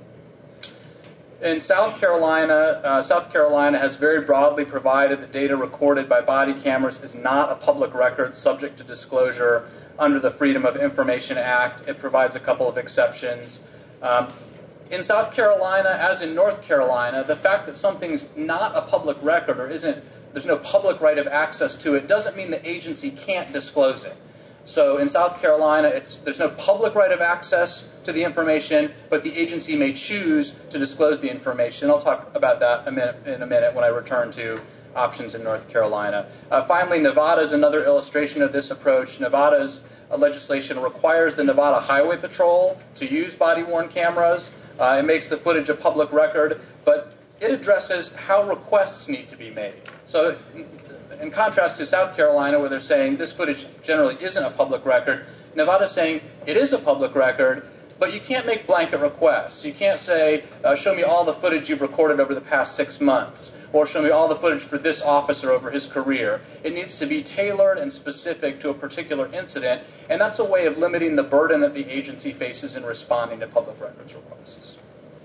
Speaker 16: In South Carolina has very broadly provided that data recorded by body cameras is not a public record subject to disclosure under the Freedom of Information Act. It provides a couple of exceptions. In South Carolina, as in North Carolina, the fact that something's not a public record or there's no public right of access to it doesn't mean the agency can't disclose it. So in South Carolina, there's no public right of access to the information, but the agency may choose to disclose the information. I'll talk about that in a minute when I return to options in North Carolina. Finally, Nevada is another illustration of this approach. Nevada's legislation requires the Nevada Highway Patrol to use body-worn cameras. It makes the footage a public record, but it addresses how requests need to be made. So in contrast to South Carolina, where they're saying this footage generally isn't a public record, Nevada's saying it is a public record, but you can't make blanket requests. You can't say, show me all the footage you've recorded over the past 6 months, or show me all the footage for this officer over his career. It needs to be tailored and specific to a particular incident, and that's a way of limiting the burden that the agency faces in responding to public records requests.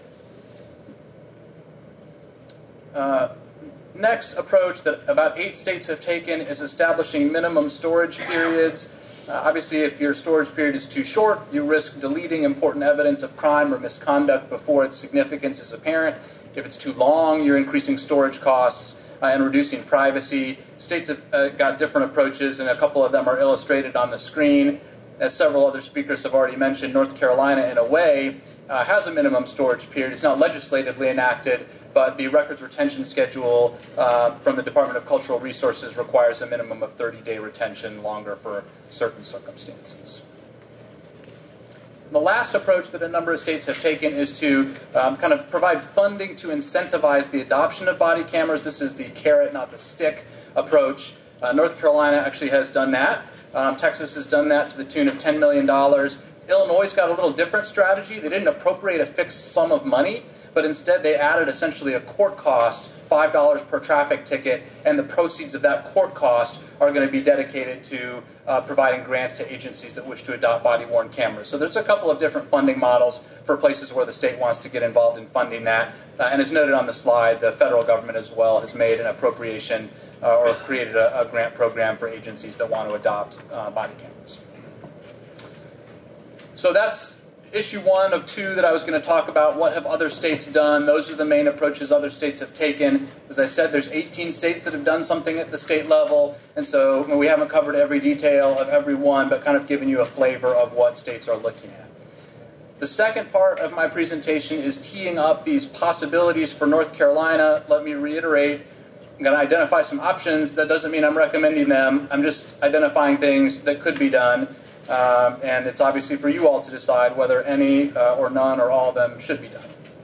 Speaker 16: Next approach that about 8 states have taken is establishing minimum storage periods. Obviously, if your storage period is too short, you risk deleting important evidence of crime or misconduct before its significance is apparent. If it's too long, you're increasing storage costs and reducing privacy. States have got different approaches, and a couple of them are illustrated on the screen. As several other speakers have already mentioned, North Carolina, in a way, has a minimum storage period. It's not legislatively enacted, but the records retention schedule from the Department of Cultural Resources requires a minimum of 30-day retention, longer for certain circumstances. The last approach that a number of states have taken is to kind of provide funding to incentivize the adoption of body cameras. This is the carrot, not the stick approach. North Carolina actually has done that. Texas has done that to the tune of $10 million. Illinois got a little different strategy. They didn't appropriate a fixed sum of money, but instead they added essentially a court cost, $5 per traffic ticket, and the proceeds of that court cost are going to be dedicated to providing grants to agencies that wish to adopt body-worn cameras. So there's a couple of different funding models for places where the state wants to get involved in funding that. And as noted on the slide, the federal government as well has made an appropriation or created a grant program for agencies that want to adopt body cameras. So that's issue one of two that I was going to talk about, what have other states done? Those are the main approaches other states have taken. As I said, there's 18 states that have done something at the state level, and so we haven't covered every detail of every one, but kind of given you a flavor of what states are looking at. The second part of my presentation is teeing up these possibilities for North Carolina. Let me reiterate, I'm going to identify some options. That doesn't mean I'm recommending them. I'm just identifying things that could be done. And it's obviously for you all to decide whether any or none or all of them should be done.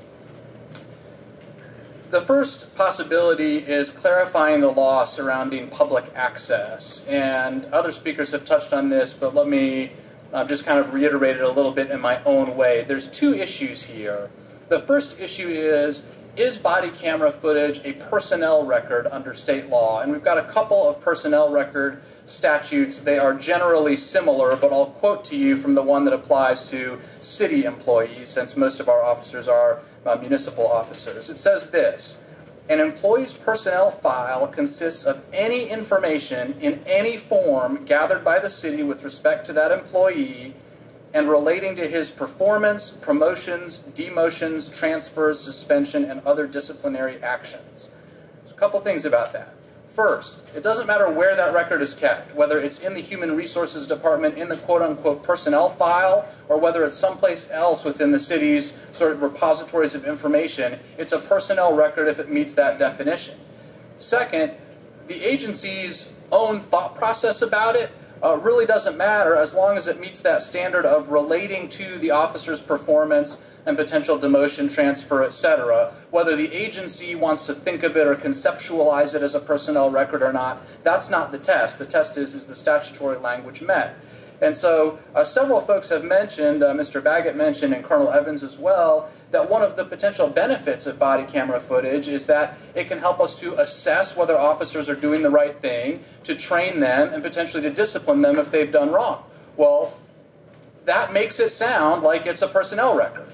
Speaker 16: The first possibility is clarifying the law surrounding public access. And other speakers have touched on this, but let me just kind of reiterate it a little bit in my own way. There's two issues here. The first issue is body camera footage a personnel record under state law? And we've got a couple of personnel record statutes. They are generally similar, but I'll quote to you from the one that applies to city employees, since most of our officers are municipal officers. It says this: an employee's personnel file consists of any information in any form gathered by the city with respect to that employee and relating to his performance, promotions, demotions, transfers, suspension, and other disciplinary actions. There's a couple things about that. First, it doesn't matter where that record is kept, whether it's in the Human Resources Department in the quote-unquote personnel file, or whether it's someplace else within the city's sort of repositories of information. It's a personnel record if it meets that definition. Second, the agency's own thought process about it really doesn't matter as long as it meets that standard of relating to the officer's performance and potential demotion, transfer, etc. Whether the agency wants to think of it or conceptualize it as a personnel record or not, that's not the test. The test is the statutory language met? And so several folks have mentioned, Mr. Baggett mentioned, and Colonel Evans as well, that one of the potential benefits of body camera footage is that it can help us to assess whether officers are doing the right thing, to train them, and potentially to discipline them if they've done wrong. Well, that makes it sound like it's a personnel record.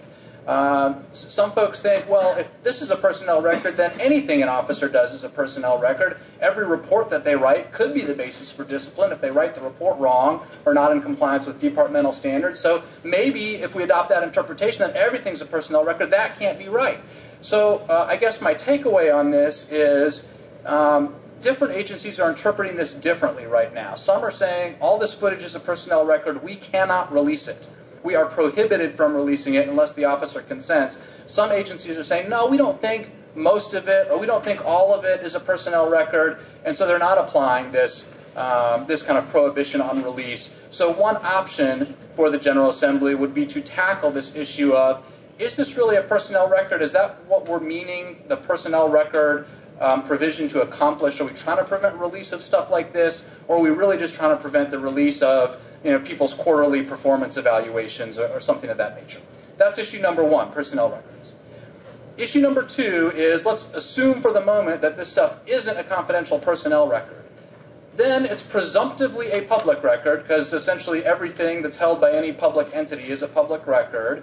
Speaker 16: Some folks think, well, if this is a personnel record, then anything an officer does is a personnel record. Every report that they write could be the basis for discipline if they write the report wrong or not in compliance with departmental standards. So maybe if we adopt that interpretation that everything's a personnel record, that can't be right. So I guess my takeaway on this is different agencies are interpreting this differently right now. Some are saying all this footage is a personnel record, we cannot release it. We are prohibited from releasing it unless the officer consents. Some agencies are saying, no, we don't think most of it, or we don't think all of it is a personnel record, and so they're not applying this kind of prohibition on release. So one option for the General Assembly would be to tackle this issue of, is this really a personnel record? Is that what we're meaning the personnel record provision to accomplish? Are we trying to prevent release of stuff like this, or are we really just trying to prevent the release of people's quarterly performance evaluations or something of that nature? That's issue number one, personnel records. Issue number two is, let's assume for the moment that this stuff isn't a confidential personnel record. Then it's presumptively a public record, because essentially everything that's held by any public entity is a public record.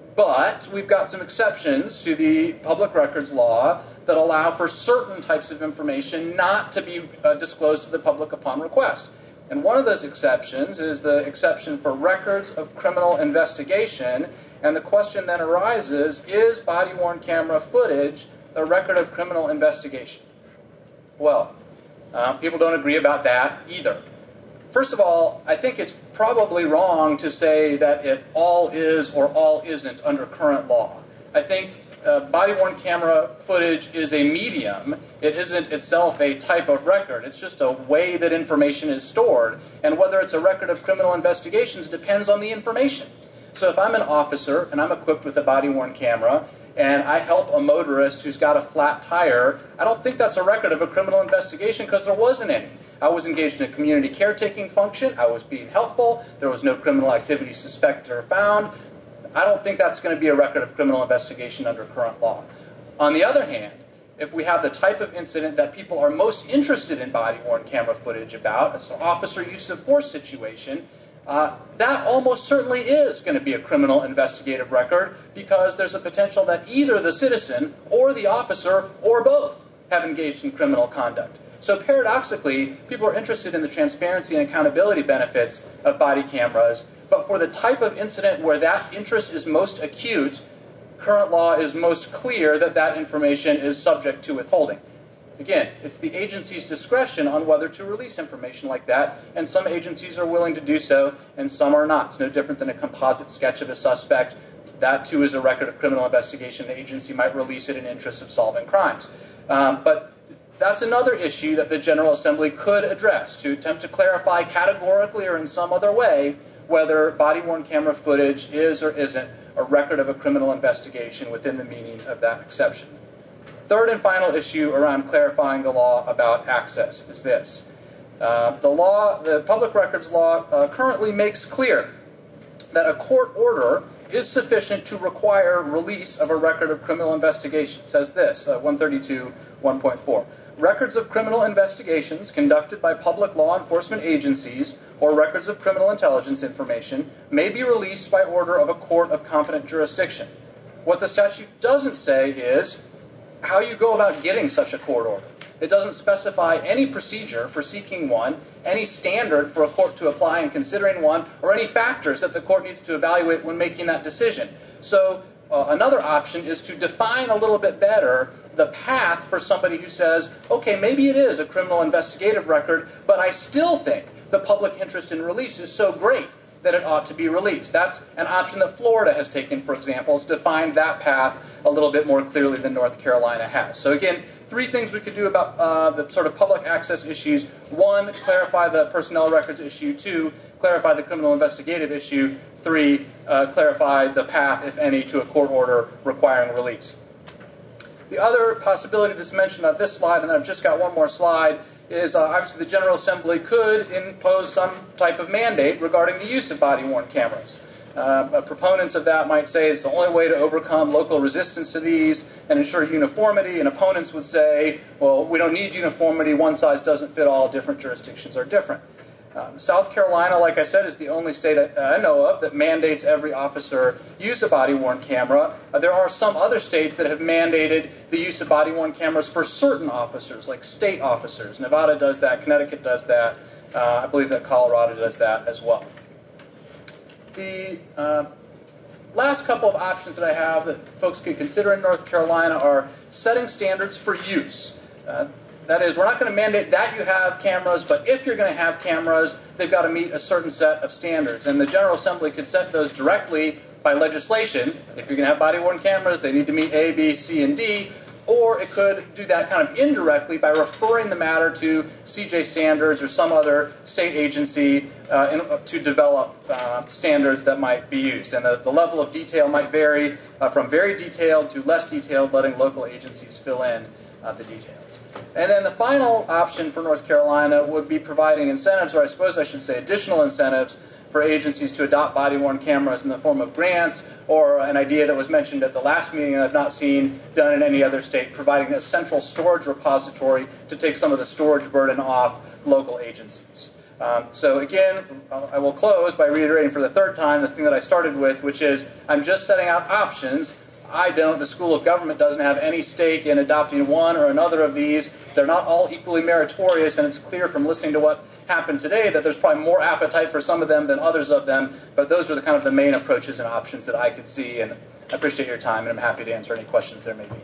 Speaker 16: But we've got some exceptions to the public records law that allow for certain types of information not to be disclosed to the public upon request. And one of those exceptions is the exception for records of criminal investigation. And the question then arises, is body-worn camera footage a record of criminal investigation? Well, people don't agree about that either. First of all, I think it's probably wrong to say that it all is or all isn't under current law. I think body-worn camera footage is a medium. It isn't itself a type of record. It's just a way that information is stored. And whether it's a record of criminal investigations depends on the information. So if I'm an officer and I'm equipped with a body-worn camera and I help a motorist who's got a flat tire, I don't think that's a record of a criminal investigation because there wasn't any. I was engaged in a community caretaking function. I was being helpful. There was no criminal activity suspected or found. I don't think that's going to be a record of criminal investigation under current law. On the other hand, if we have the type of incident that people are most interested in body-worn camera footage about, it's an officer use of force situation, that almost certainly is going to be a criminal investigative record because there's a potential that either the citizen or the officer or both have engaged in criminal conduct. So paradoxically, people are interested in the transparency and accountability benefits of body cameras, But for the type of incident where that interest is most acute, current law is most clear that that information is subject to withholding. Again, it's the agency's discretion on whether to release information like that, and some agencies are willing to do so, and some are not. It's no different than a composite sketch of a suspect. That, too, is a record of criminal investigation. The agency might release it in interest of solving crimes. But that's another issue that the General Assembly could address, to attempt to clarify categorically or in some other way whether body-worn camera footage is or isn't a record of a criminal investigation within the meaning of that exception. Third and final issue around clarifying the law about access is this. The public records law currently makes clear that a court order is sufficient to require release of a record of criminal investigation. It says this, 132, 1.4. Records of criminal investigations conducted by public law enforcement agencies or records of criminal intelligence information may be released by order of a court of competent jurisdiction. What the statute doesn't say is how you go about getting such a court order. It doesn't specify any procedure for seeking one, any standard for a court to apply in considering one, or any factors that the court needs to evaluate when making that decision. So another option is to define a little bit better the path for somebody who says, okay, maybe it is a criminal investigative record, but I still think the public interest in release is so great that it ought to be released. That's an option that Florida has taken, for example, is defined that path a little bit more clearly than North Carolina has. So again, three things we could do about the sort of public access issues. One, clarify the personnel records issue. Two, clarify the criminal investigative issue. Three, clarify the path, if any, to a court order requiring release. The other possibility that's mentioned on this slide, and I've just got one more slide, is obviously the General Assembly could impose some type of mandate regarding the use of body-worn cameras. Proponents of that might say it's the only way to overcome local resistance to these and ensure uniformity, and opponents would say, well, we don't need uniformity, one size doesn't fit all, different jurisdictions are different. South Carolina, like I said, is the only state I know of that mandates every officer use a body-worn camera. There are some other states that have mandated the use of body-worn cameras for certain officers, like state officers. Nevada does that, Connecticut does that, I believe that Colorado does that as well. The last couple of options that I have that folks could consider in North Carolina are setting standards for use. That is, we're not going to mandate that you have cameras, but if you're going to have cameras, they've got to meet a certain set of standards. And the General Assembly could set those directly by legislation. If you're going to have body-worn cameras, they need to meet A, B, C, and D. Or it could do that kind of indirectly by referring the matter to CJ Standards or some other state agency to develop standards that might be used. And the level of detail might vary from very detailed to less detailed, letting local agencies fill in the details. And then the final option for North Carolina would be providing incentives, or I suppose I should say additional incentives, for agencies to adopt body-worn cameras in the form of grants, or an idea that was mentioned at the last meeting that I've not seen done in any other state, providing a central storage repository to take some of the storage burden off local agencies. So again, I will close by reiterating for the third time the thing that I started with, which is I'm just setting out options. The School of Government doesn't have any stake in adopting one or another of these. They're not all equally meritorious, and it's clear from listening to what happened today that there's probably more appetite for some of them than others of them, but those are the kind of the main approaches and options that I could see, and I appreciate your time, and I'm happy to answer any questions there may be.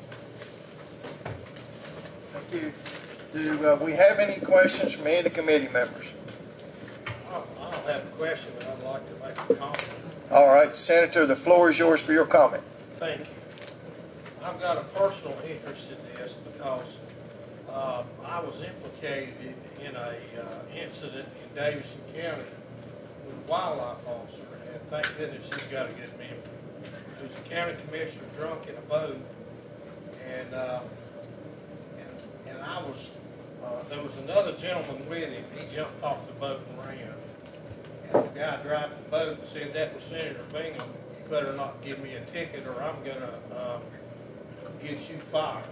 Speaker 2: Thank you. Do we have any questions from any of the committee members?
Speaker 5: I don't have a question, but I'd like to make a comment.
Speaker 2: All right, Senator, the floor is yours for your comment.
Speaker 5: Thank you. I've got a personal interest in this because I was implicated in a incident in Davidson County with a wildlife officer, and thank goodness he's got a good memory. There was a county commissioner drunk in a boat, and I was. There was another gentleman with him. He jumped off the boat and ran. And the guy driving the boat said, "That was Senator Bingham. You better not give me a ticket, or I'm gonna get you fired."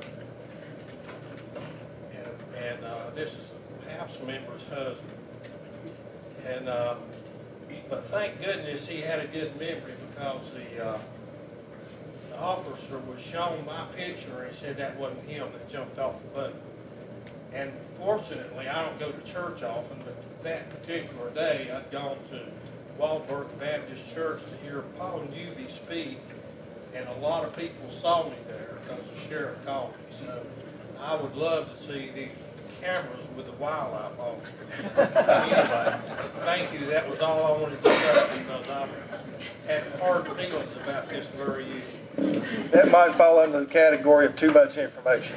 Speaker 5: And this is a House member's husband. And but thank goodness he had a good memory, because the officer was shown my picture and said that wasn't him that jumped off the boat. And fortunately, I don't go to church often, but that particular day I'd gone to Waldberg Baptist Church to hear Paul Newby speak, and a lot of people saw me there because the sheriff called me. So I would love to see these cameras with the wildlife on them. Anyway, thank you. That was all I wanted to say because I've had hard feelings about this very issue.
Speaker 2: That might fall under the category of too much information.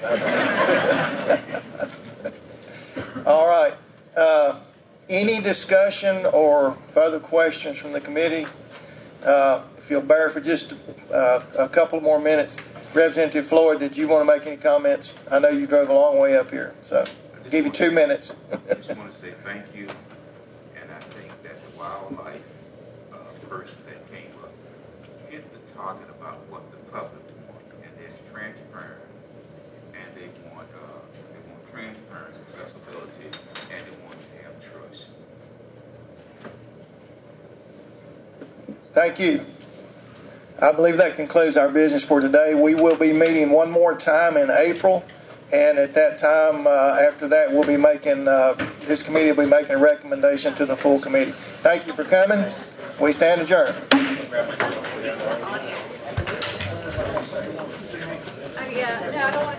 Speaker 2: All right. Any discussion or further questions from the committee? If you'll bear for just a couple more minutes. Representative Floyd, did you want to make any comments? I know you drove a long way up here, so I'll give you 2 minutes.
Speaker 17: I just want to say thank you, and I think that the wildlife person that came up hit the target about what the public wants, and it's transparent, and they want transparency, accessibility, and they want to have trust.
Speaker 2: Thank you. I believe that concludes our business for today. We will be meeting one more time in April, and at that time, after that, we'll be making this committee will be making a recommendation to the full committee. Thank you for coming. We stand adjourned.
Speaker 10: Yeah, no, I don't want